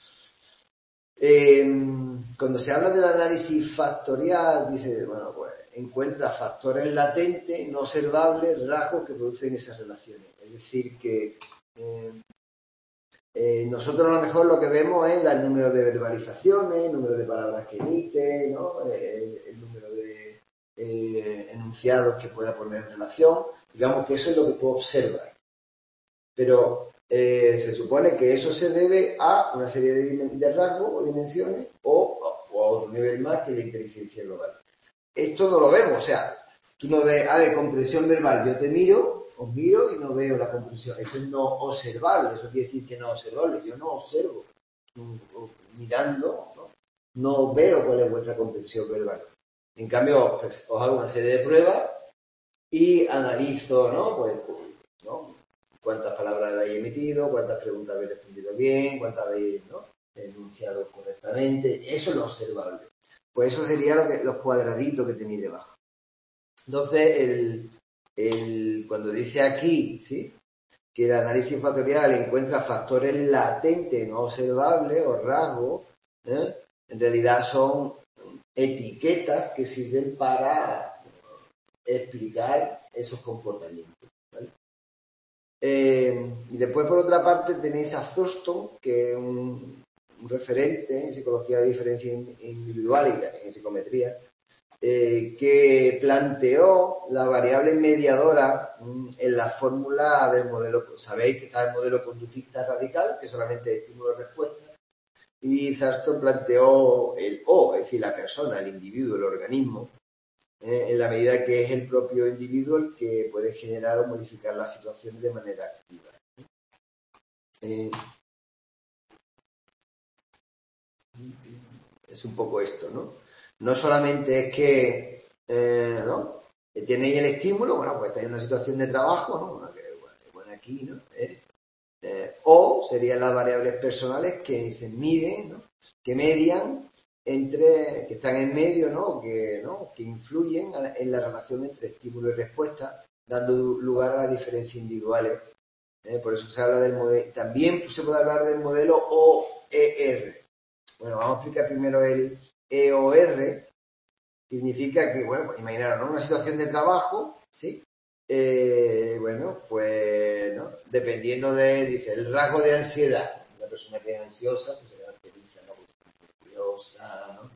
Eh, cuando se habla del análisis factorial, dice, bueno, pues encuentra factores latentes, no observables, rasgos que producen esas relaciones. Es decir, que eh, eh, nosotros a lo mejor lo que vemos es el número de verbalizaciones, el número de palabras que emite, ¿no? el, el número de eh, enunciados que pueda poner en relación. Digamos que eso es lo que tú observas. Pero eh, se supone que eso se debe a una serie de, de rasgos o dimensiones o, o a otro nivel más que la inteligencia global. Esto no lo vemos, o sea, tú no ves, ah, de comprensión verbal, yo te miro, os miro y no veo la comprensión. Eso es no observable, eso quiere decir que no observable, yo no observo. Mirando, ¿no? No veo cuál es vuestra comprensión verbal. En cambio, pues, os hago una serie de pruebas y analizo, ¿no? Pues, ¿no? Cuántas palabras habéis emitido, cuántas preguntas habéis respondido bien, cuántas habéis, ¿no? enunciado correctamente. Eso es lo observable. Pues eso sería lo que, los cuadraditos que tenéis debajo. Entonces, el, el, cuando dice aquí, ¿sí? que el análisis factorial encuentra factores latentes, no observables o rasgos, ¿eh? en realidad son etiquetas que sirven para explicar esos comportamientos. ¿Vale? Eh, y después, por otra parte, tenéis a Thurston, que es un, un referente en psicología de diferencia individual y también en psicometría, eh, que planteó la variable mediadora mm, en la fórmula del modelo. Sabéis que está el modelo conductista radical, que solamente es estímulo-respuesta, y Thurston planteó el O, es decir, la persona, el individuo, el organismo, eh, en la medida que es el propio individuo el que puede generar o modificar las situaciones de manera activa. Eh, es un poco esto, ¿no? No solamente es que, eh, ¿no? Tenéis el estímulo, bueno, pues estáis en una situación de trabajo, ¿no? Bueno, que, bueno, bueno aquí, ¿no? Eh, eh, o serían las variables personales que se miden, ¿no? Que median entre, que están en medio, ¿no? Que, ¿no? que influyen en la relación entre estímulo y respuesta, dando lugar a las diferencias individuales. ¿eh? Por eso se habla del modelo, también se puede hablar del modelo O E R. Bueno, vamos a explicar primero el E O R, que significa que, bueno, pues imaginaros, ¿no? Una situación de trabajo, ¿sí? Eh, bueno, pues, ¿no? Dependiendo de, dice, el rasgo de ansiedad. Una persona que es ansiosa, pues se caracteriza, ¿no? Pues, curiosa, ¿no?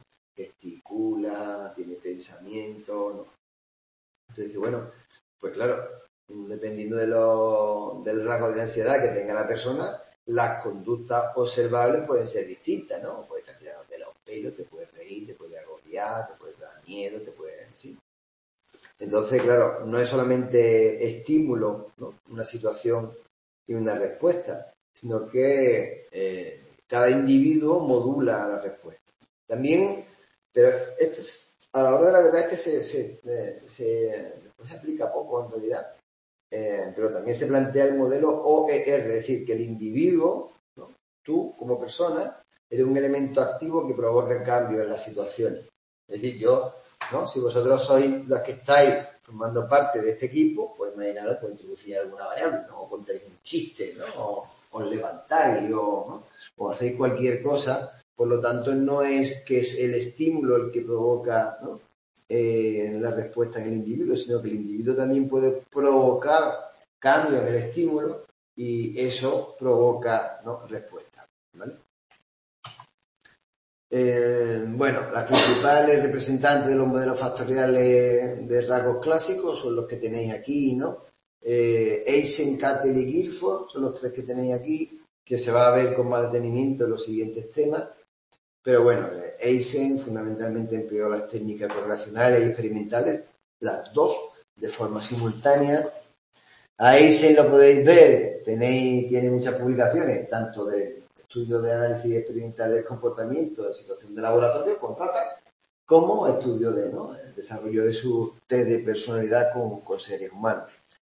Gesticula, tiene pensamiento, ¿no? Entonces dice, bueno, pues claro, dependiendo de lo, del rasgo de ansiedad que tenga la persona, las conductas observables pueden ser distintas, ¿no? Puedes estar tirando de los pelos, te puedes reír, te puedes agobiar, te puedes dar miedo, te puedes... ¿sí? Entonces, claro, no es solamente estímulo, ¿no? Una situación y una respuesta, sino que eh, cada individuo modula la respuesta. También, pero este, a la hora de la verdad este se, se, se, se, se aplica poco en realidad. Eh, pero también se plantea el modelo O E R, es decir, que el individuo, ¿no? Tú como persona, eres un elemento activo que provoca cambios en las situaciones. Es decir, yo, ¿no? Si vosotros sois los que estáis formando parte de este equipo, pues imaginaros, pues introducir alguna variable, ¿no? O contáis un chiste, ¿no? O os levantáis, o, ¿no? o hacéis cualquier cosa. Por lo tanto, no es que es el estímulo el que provoca, ¿no? Eh, la respuesta en el individuo, sino que el individuo también puede provocar cambios en el estímulo y eso provoca, ¿no? respuesta. ¿Vale? Eh, bueno, las principales representantes de los modelos factoriales de rasgos clásicos son los que tenéis aquí, ¿no? Eh, Eysen, Cattell y Guilford son los tres que tenéis aquí, que se va a ver con más detenimiento en los siguientes temas. Pero bueno, Eysen fundamentalmente empleó las técnicas correlacionales y experimentales, las dos, de forma simultánea. A Eysen lo podéis ver, tenéis, tiene muchas publicaciones, tanto de estudios de análisis experimental del comportamiento en situación de laboratorio con ratas, como estudios de, ¿no? el desarrollo de su test de personalidad con, con seres humanos.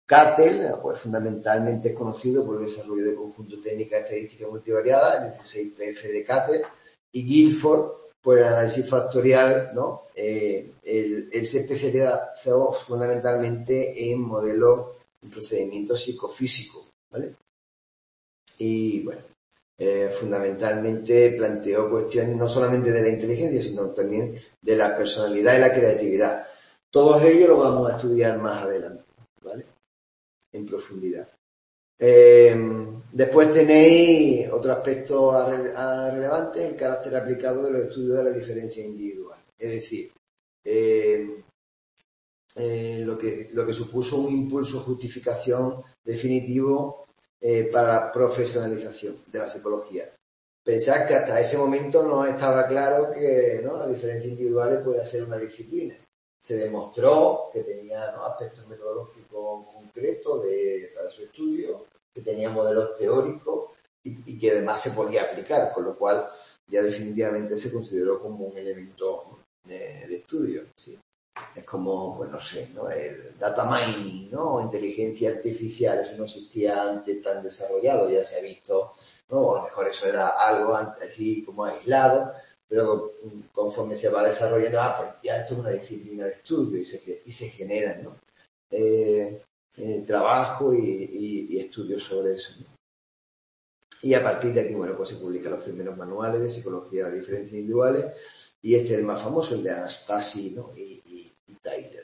Cattell, pues fundamentalmente es conocido por el desarrollo de conjuntos técnicas estadísticas multivariadas, el dieciséis P F de Cattell, y Guilford por el análisis factorial, ¿no? Eh, él, él se especializó fundamentalmente en modelos y procedimientos psicofísicos, ¿vale? Y bueno, eh, fundamentalmente planteó cuestiones no solamente de la inteligencia, sino también de la personalidad y la creatividad. Todos ellos lo vamos a estudiar más adelante, ¿vale? En profundidad. Eh, después tenéis otro aspecto a re, a relevante, el carácter aplicado de los estudios de la diferencia individual. Es decir, eh, eh, lo, que, lo que supuso un impulso justificación definitivo eh, para la profesionalización de la psicología. Pensad que hasta ese momento no estaba claro que, ¿no?, la diferencia individual puede ser una disciplina. Se demostró que tenía, ¿no?, aspectos metodológicos concretos de, para su estudio, que tenía modelos teóricos y, y que además se podía aplicar, con lo cual ya definitivamente se consideró como un elemento de, de estudio, ¿sí? Es como, pues no sé, ¿no?, el data mining, ¿no?, inteligencia artificial, eso no existía antes tan desarrollado, ya se ha visto, ¿no?, a lo mejor eso era algo así como aislado, pero conforme se va desarrollando, ah, pues ya esto es una disciplina de estudio y se, y se generan, ¿no?, eh, eh, trabajo y, y, y estudios sobre eso, ¿no? Y a partir de aquí, bueno, pues se publican los primeros manuales de psicología de diferencias individuales, y este es el más famoso, el de Anastasi, ¿no?, y, y, y Tyler.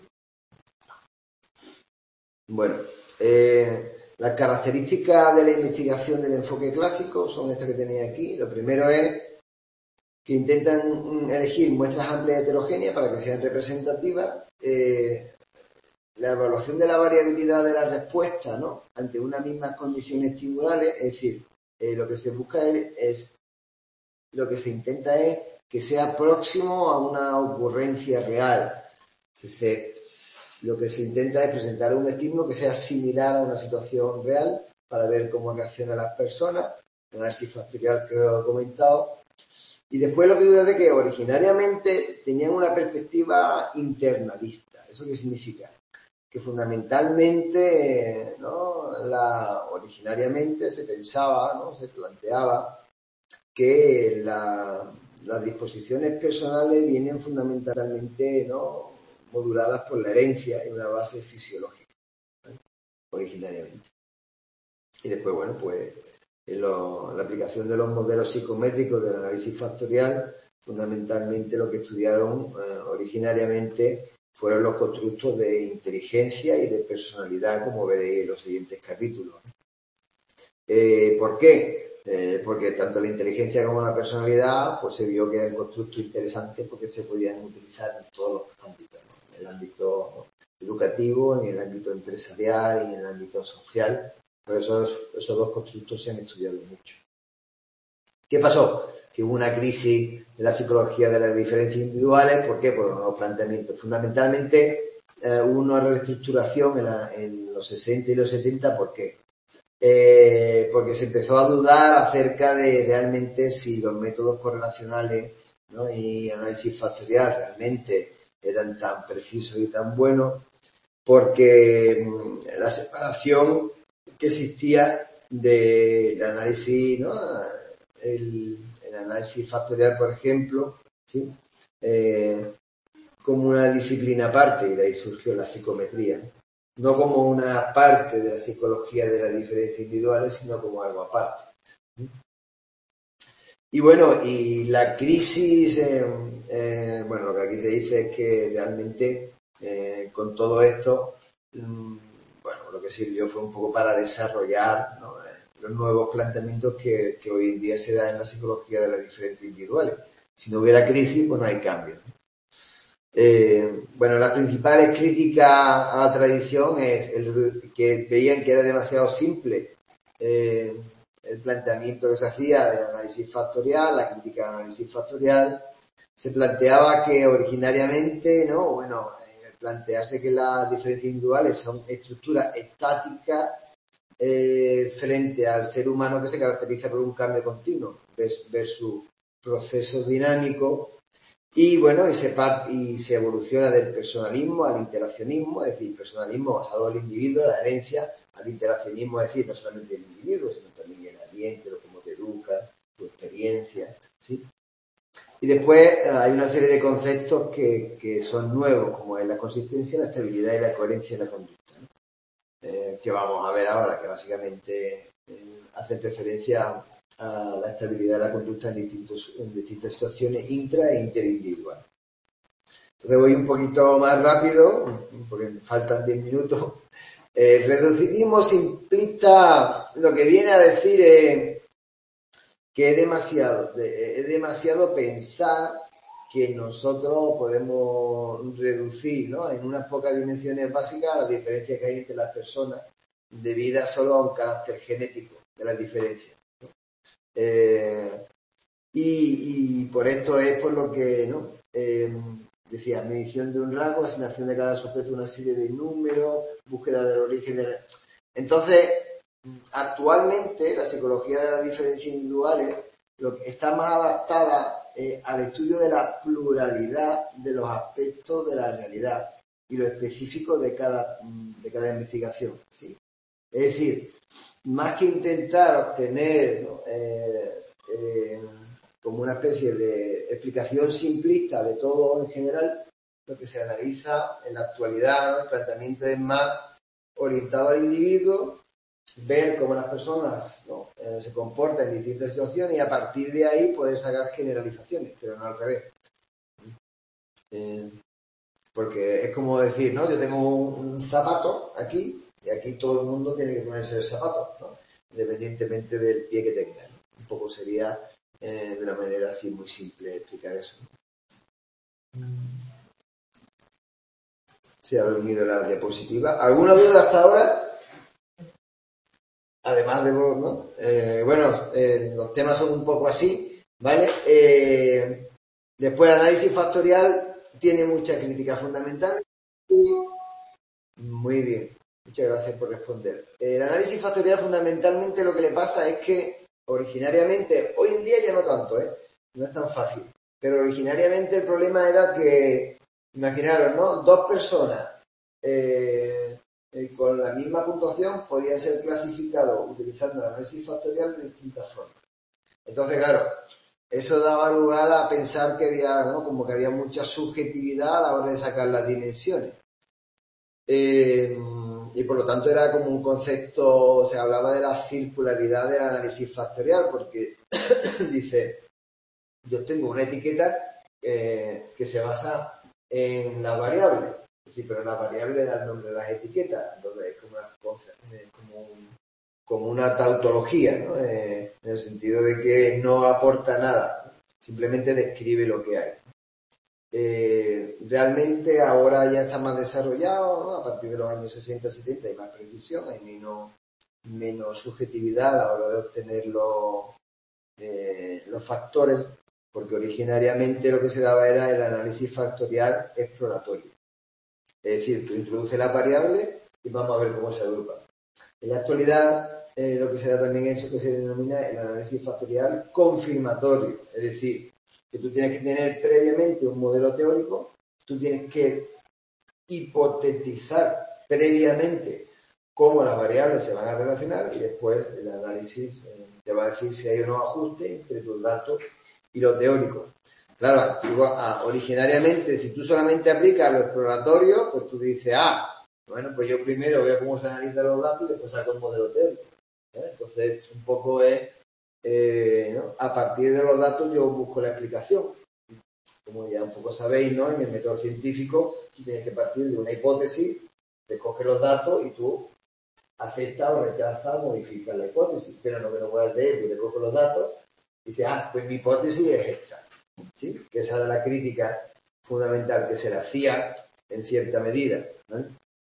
Bueno, eh, las características de la investigación del enfoque clásico son estas que tenéis aquí. Lo primero es que intentan elegir muestras amplias y heterogéneas para que sean representativas. Eh, la evaluación de la variabilidad de la respuesta, ¿no?, ante unas mismas condiciones estimulales, es decir, eh, lo que se busca es, es, lo que se intenta es que sea próximo a una ocurrencia real. Se, se, lo que se intenta es presentar un estímulo que sea similar a una situación real para ver cómo reaccionan las personas, el análisis factorial que os he comentado. Y después lo que duda de que originariamente tenían una perspectiva internalista. ¿Eso qué significa? Que fundamentalmente, ¿no?, la, originariamente se pensaba, ¿no?, se planteaba que la, las disposiciones personales vienen fundamentalmente, ¿no?, moduladas por la herencia en una base fisiológica, ¿vale?, originariamente. Y después, bueno, pues en lo, la aplicación de los modelos psicométricos del análisis factorial, fundamentalmente lo que estudiaron eh, originariamente fueron los constructos de inteligencia y de personalidad, como veréis en los siguientes capítulos. Eh, ¿Por qué? Eh, porque tanto la inteligencia como la personalidad, pues se vio que eran constructos interesantes porque se podían utilizar en todos los ámbitos, ¿no?, en el ámbito educativo, en el ámbito empresarial y en el ámbito social. Por eso esos dos constructos se han estudiado mucho. ¿Qué pasó? Que hubo una crisis de la psicología de las diferencias individuales. ¿Por qué? Por los nuevos planteamientos. Fundamentalmente eh, hubo una reestructuración en, la, en los sesenta y los setenta. ¿Por qué? Eh, porque se empezó a dudar acerca de realmente si los métodos correlacionales, ¿no?, y análisis factorial realmente eran tan precisos y tan buenos, porque mmm, la separación que existía del análisis, ¿no?, el, el análisis factorial, por ejemplo, ¿sí?, eh, como una disciplina aparte, y de ahí surgió la psicometría, no como una parte de la psicología de las diferencias individuales, sino como algo aparte. Y bueno, y la crisis, eh, eh, bueno, lo que aquí se dice es que realmente eh, con todo esto, mmm, bueno, lo que sirvió fue un poco para desarrollar, ¿no?, los nuevos planteamientos que, que hoy en día se dan en la psicología de las diferencias individuales. Si no hubiera crisis, pues no hay cambio. Eh, bueno, las principales críticas a la tradición es el, que veían que era demasiado simple eh, el planteamiento que se hacía de análisis factorial, la crítica al análisis factorial. Se planteaba que originariamente, ¿no?, bueno, eh, plantearse que las diferencias individuales son estructuras estáticas eh, frente al ser humano que se caracteriza por un cambio continuo versus procesos dinámicos. Y bueno, y se, part, y se evoluciona del personalismo al interaccionismo, es decir, personalismo basado en el individuo, la herencia, al interaccionismo, es decir, no solamente el individuo, sino también el ambiente, lo cómo te educa, tu experiencia, ¿sí? Y después hay una serie de conceptos que, que son nuevos, como es la consistencia, la estabilidad y la coherencia de la conducta, ¿no? Eh, que vamos a ver ahora, que básicamente eh, hacen referencia a la estabilidad de la conducta en, distintos, en distintas situaciones intra e interindividuales. Entonces voy un poquito más rápido, porque me faltan diez minutos. El reduccionismo simplista lo que viene a decir es que es demasiado, es demasiado pensar que nosotros podemos reducir, ¿no?, en unas pocas dimensiones básicas las diferencias que hay entre las personas debidas solo a un carácter genético de las diferencias, ¿no? Eh, y, y por esto es por lo que, ¿no?, eh, decía, medición de un rasgo, asignación de cada sujeto una serie de números, búsqueda del origen de... Entonces, actualmente la psicología de las diferencias individuales lo que está más adaptada eh, al estudio de la pluralidad de los aspectos de la realidad y lo específico de cada, de cada investigación, ¿sí? Es decir, más que intentar obtener, ¿no?, eh, eh, como una especie de explicación simplista de todo en general, lo que se analiza en la actualidad, ¿no?, el planteamiento es más orientado al individuo, ver cómo las personas, ¿no?, eh, se comportan en distintas situaciones y a partir de ahí poder sacar generalizaciones, pero no al revés. Eh, porque es como decir, ¿no?, yo tengo un, un zapato aquí y aquí todo el mundo tiene que ponerse el zapato, ¿no?, independientemente del pie que tenga, ¿no? Un poco sería eh, de una manera así muy simple explicar eso, ¿no? Se ha dormido la diapositiva. ¿Alguna duda hasta ahora? Además de vos, ¿no? Eh, bueno, eh, los temas son un poco así, ¿vale? Eh, después, el análisis factorial tiene mucha crítica fundamental. Muy bien, muchas gracias por responder. El análisis factorial fundamentalmente lo que le pasa es que originariamente, hoy en día ya no tanto, ¿eh? No es tan fácil, pero originariamente el problema era que, imaginaros, ¿no?, dos personas eh, eh, con la misma puntuación podían ser clasificados utilizando el análisis factorial de distintas formas. Entonces, claro, eso daba lugar a pensar que había, ¿no?, como que había mucha subjetividad a la hora de sacar las dimensiones. Eh, y por lo tanto era como un concepto, se hablaba de la circularidad del análisis factorial, porque dice, yo tengo una etiqueta eh, que se basa en la variable, es decir, pero la variable le da el nombre de las etiquetas, entonces es como una, como un, como una tautología, ¿no?, eh, en el sentido de que no aporta nada, simplemente describe lo que hay. Eh, realmente ahora ya está más desarrollado, ¿no?, a partir de los años sesenta, setenta hay más precisión, hay menos, menos subjetividad a la hora de obtener los, eh, los factores, porque originariamente lo que se daba era el análisis factorial exploratorio. Es decir, tú introduces las variables y vamos a ver cómo se agrupan. En la actualidad eh, lo que se da también es eso que se denomina el análisis factorial confirmatorio, es decir, que tú tienes que tener previamente un modelo teórico, tú tienes que hipotetizar previamente cómo las variables se van a relacionar y después el análisis eh, te va a decir si hay o no ajuste entre tus datos y lo teórico. Claro, igual, ah, originariamente, si tú solamente aplicas lo exploratorio, pues tú dices, ah, bueno, pues yo primero veo cómo se analizan los datos y después saco el modelo teórico, ¿eh? Entonces, un poco es, eh, ¿no?, a partir de los datos yo busco la explicación. Como ya un poco sabéis, ¿no?, en el método científico tú tienes que partir de una hipótesis, te coges los datos y tú aceptas o rechazas o modificas la hipótesis, pero no que no puedas leer, tú te coges los datos y dices, ah, pues mi hipótesis es esta, ¿sí? Que esa era la crítica fundamental que se le hacía en cierta medida, ¿no?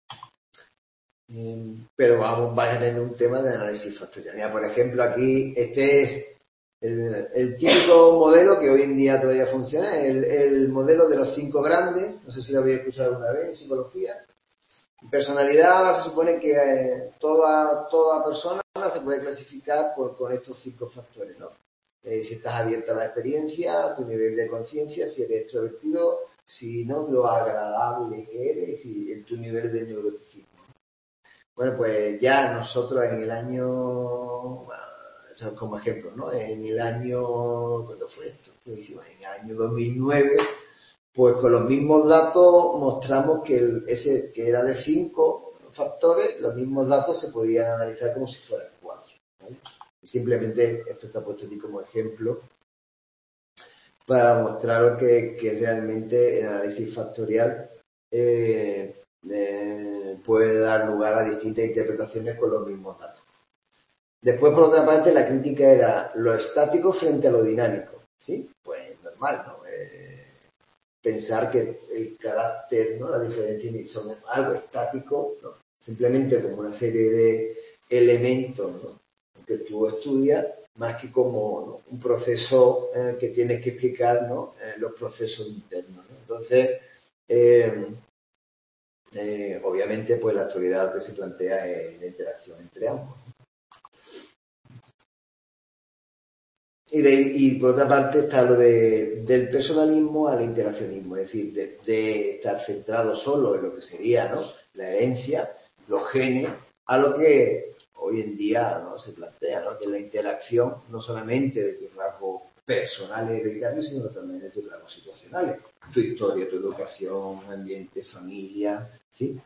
Pero vamos, va a tener un tema de análisis factorial. Mira, por ejemplo, aquí este es el, el típico modelo que hoy en día todavía funciona, el, el modelo de los cinco grandes, no sé si lo habéis escuchado alguna vez en psicología. Personalidad se supone que eh, toda, toda persona se puede clasificar por, con estos cinco factores, ¿no? Eh, si estás abierta a la experiencia, a tu nivel de conciencia, si eres extrovertido, si no, lo agradable que eres y en tu nivel de neuroticismo. Bueno, pues ya nosotros en el año, bueno, como ejemplo, ¿no? En el año, ¿cuándo fue esto? ¿Qué hicimos? En el año dos mil nueve, pues con los mismos datos mostramos que el, ese que era de cinco factores, los mismos datos se podían analizar como si fueran cuatro, ¿vale? Y simplemente esto está puesto aquí como ejemplo para mostraros que, que realmente el análisis factorial eh, eh, puede dar lugar a distintas interpretaciones con los mismos datos. Después, por otra parte, la crítica era lo estático frente a lo dinámico, ¿sí? Pues normal, ¿no? Eh, pensar que el carácter, ¿no? La diferencia son algo estático, ¿no? Simplemente como una serie de elementos, ¿no? Que tú estudias, más que como, ¿no? Un proceso en el que tienes que explicar, ¿no? Eh, los procesos internos, ¿no? Entonces, eh, eh, obviamente, pues la actualidad lo que se plantea es la interacción entre ambos. Y, de, y por otra parte está lo de, del personalismo al interaccionismo, es decir, de, de estar centrado solo en lo que sería, ¿no? La herencia, los genes, a lo que hoy en día, ¿no? Se plantea, ¿no? Que la interacción no solamente de tus rasgos personales hereditarios, sino también de tus rasgos situacionales, tu historia, tu educación, ambiente, familia, ¿sí?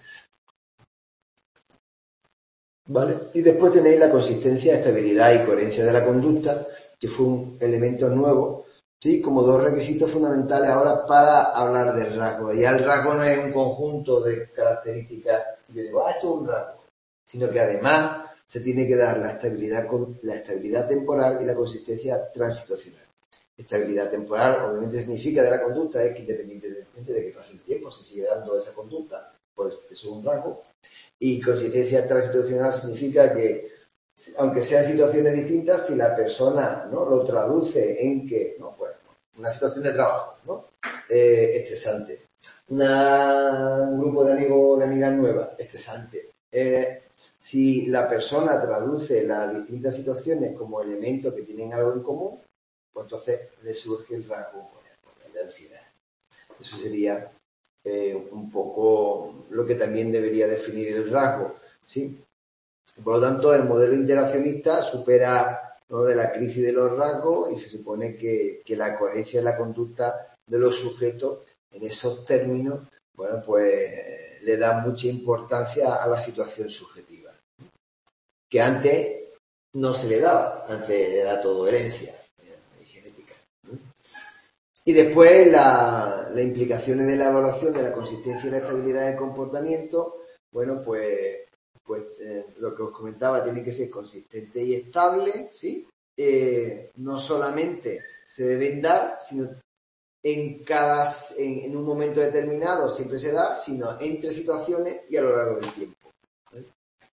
¿Vale? Y después tenéis la consistencia, estabilidad y coherencia de la conducta, que fue un elemento nuevo, ¿sí? Como dos requisitos fundamentales ahora para hablar del rasgo. Ya el rasgo no es un conjunto de características, yo digo, ah, esto es un rasgo, sino que además se tiene que dar la estabilidad, la estabilidad temporal y la consistencia transitacional. Estabilidad temporal obviamente significa de la conducta, es que independientemente de que pase el tiempo, se sigue dando esa conducta, pues eso es un rasgo. Y consistencia transitacional significa que, aunque sean situaciones distintas, si la persona, ¿no? Lo traduce en que, ¿no? Pues, una situación de trabajo, ¿no? Eh, estresante. Una, un grupo de amigos de amigas nuevas, estresante. Eh, si la persona traduce las distintas situaciones como elementos que tienen algo en común, pues entonces le surge el rasgo de ansiedad. Eso sería eh, un poco lo que también debería definir el rasgo, ¿sí? Por lo tanto, el modelo interaccionista supera, ¿no? De la crisis de los rasgos y se supone que, que la coherencia de la conducta de los sujetos en esos términos, bueno, pues le da mucha importancia a la situación subjetiva, que antes no se le daba, antes era todo herencia y genética. Y después las la implicaciones de la evaluación de la consistencia y la estabilidad del comportamiento, bueno, pues, pues eh, lo que os comentaba, tiene que ser consistente y estable, ¿sí? Eh, no solamente se deben dar, sino en cada, en, en un momento determinado siempre se da, sino entre situaciones y a lo largo del tiempo, ¿vale?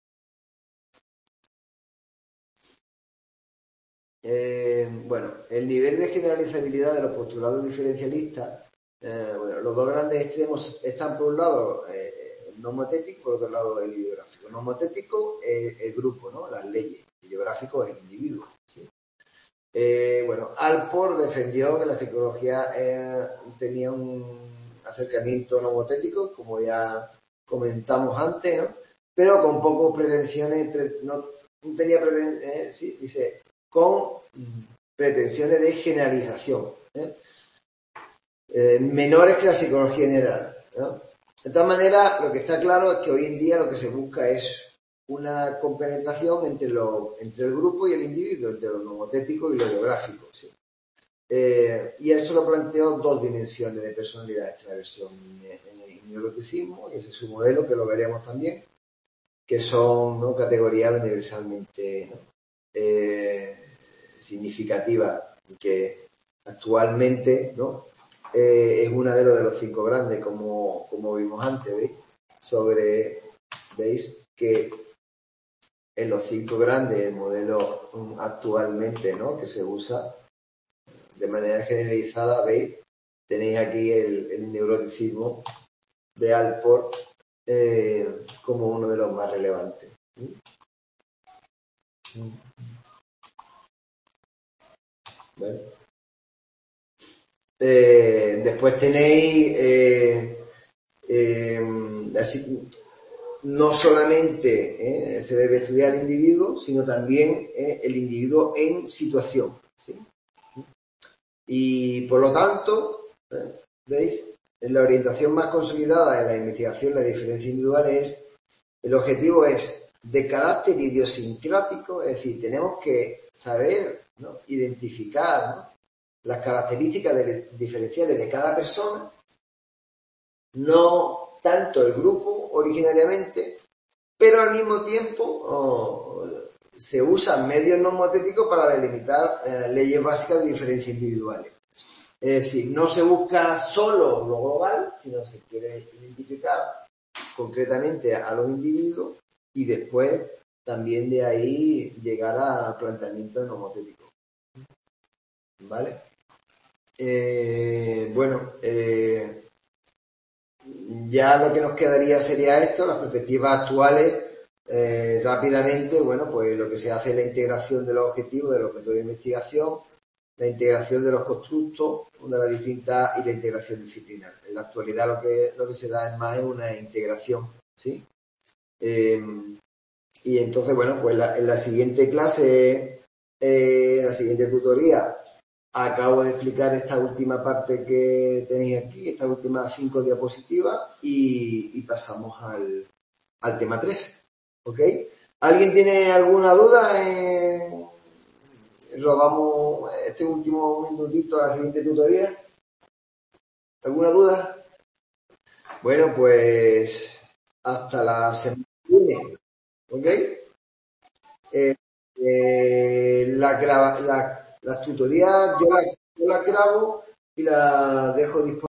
Eh, bueno, el nivel de generalizabilidad de los postulados diferencialistas, eh, bueno, los dos grandes extremos están por un lado eh, el nomotético, por otro lado el ideográfico. Nomotético es el grupo, ¿no? Las leyes. Ideográfico es el individuo, ¿sí? Eh, bueno, Alport defendió que la psicología eh, tenía un acercamiento nomotético, como ya comentamos antes, ¿no? Pero con pocas pretensiones, pre, no tenía pretensiones, eh, sí, dice, con pretensiones de generalización, ¿eh? Eh, menores que la psicología general, ¿no? De tal manera, lo que está claro es que hoy en día lo que se busca es una compenetración entre, lo, entre el grupo y el individuo, entre lo nomotético y lo geográfico, ¿sí? Eh, y él solo planteó dos dimensiones de personalidad: extraversión y neuroticismo, y ese es su modelo, que lo veremos también, que son, ¿no? Categorías universalmente, ¿no? eh, significativas, y que actualmente, ¿no? Eh, es una de los de los cinco grandes, como, como vimos antes, ¿veis? Sobre, veis que en los cinco grandes, el modelo actualmente, ¿no? Que se usa de manera generalizada, veis, tenéis aquí el, el neuroticismo de Alport eh, como uno de los más relevantes. ¿Mm? ¿vale? Eh, después tenéis eh, eh, así, no solamente eh, se debe estudiar el individuo, sino también eh, el individuo en situación, ¿sí? Y por lo tanto, eh, ¿veis? En la orientación más consolidada en la investigación, la diferencia individual es, el objetivo es de carácter idiosincrático, es decir, tenemos que saber, ¿no?, identificar, ¿no?, las características de, diferenciales de cada persona, no tanto el grupo originariamente, pero al mismo tiempo oh, se usan medios normotéticos para delimitar eh, leyes básicas de diferencia individuales. Es decir, no se busca solo lo global, sino se quiere identificar concretamente a los individuos y después también de ahí llegar al planteamiento normotético. ¿Vale? Eh, bueno, eh, ya lo que nos quedaría sería esto, las perspectivas actuales. Eh, rápidamente, bueno, pues lo que se hace es la integración de los objetivos de los métodos de investigación, la integración de los constructos de las distintas y la integración disciplinar. En la actualidad lo que lo que se da es más es una integración, ¿sí? Eh, y entonces, bueno, pues la, en la siguiente clase, eh, en la siguiente tutoría, acabo de explicar esta última parte que tenéis aquí, estas últimas cinco diapositivas, y, y pasamos al, al tema tres. ¿Ok? ¿Alguien tiene alguna duda? Eh, robamos este último minutito a la siguiente tutoría. ¿Alguna duda? Bueno, pues hasta la semana que viene. ¿Ok? Eh, eh, la, grava, la, las tutorías yo las la grabo y las dejo disponibles.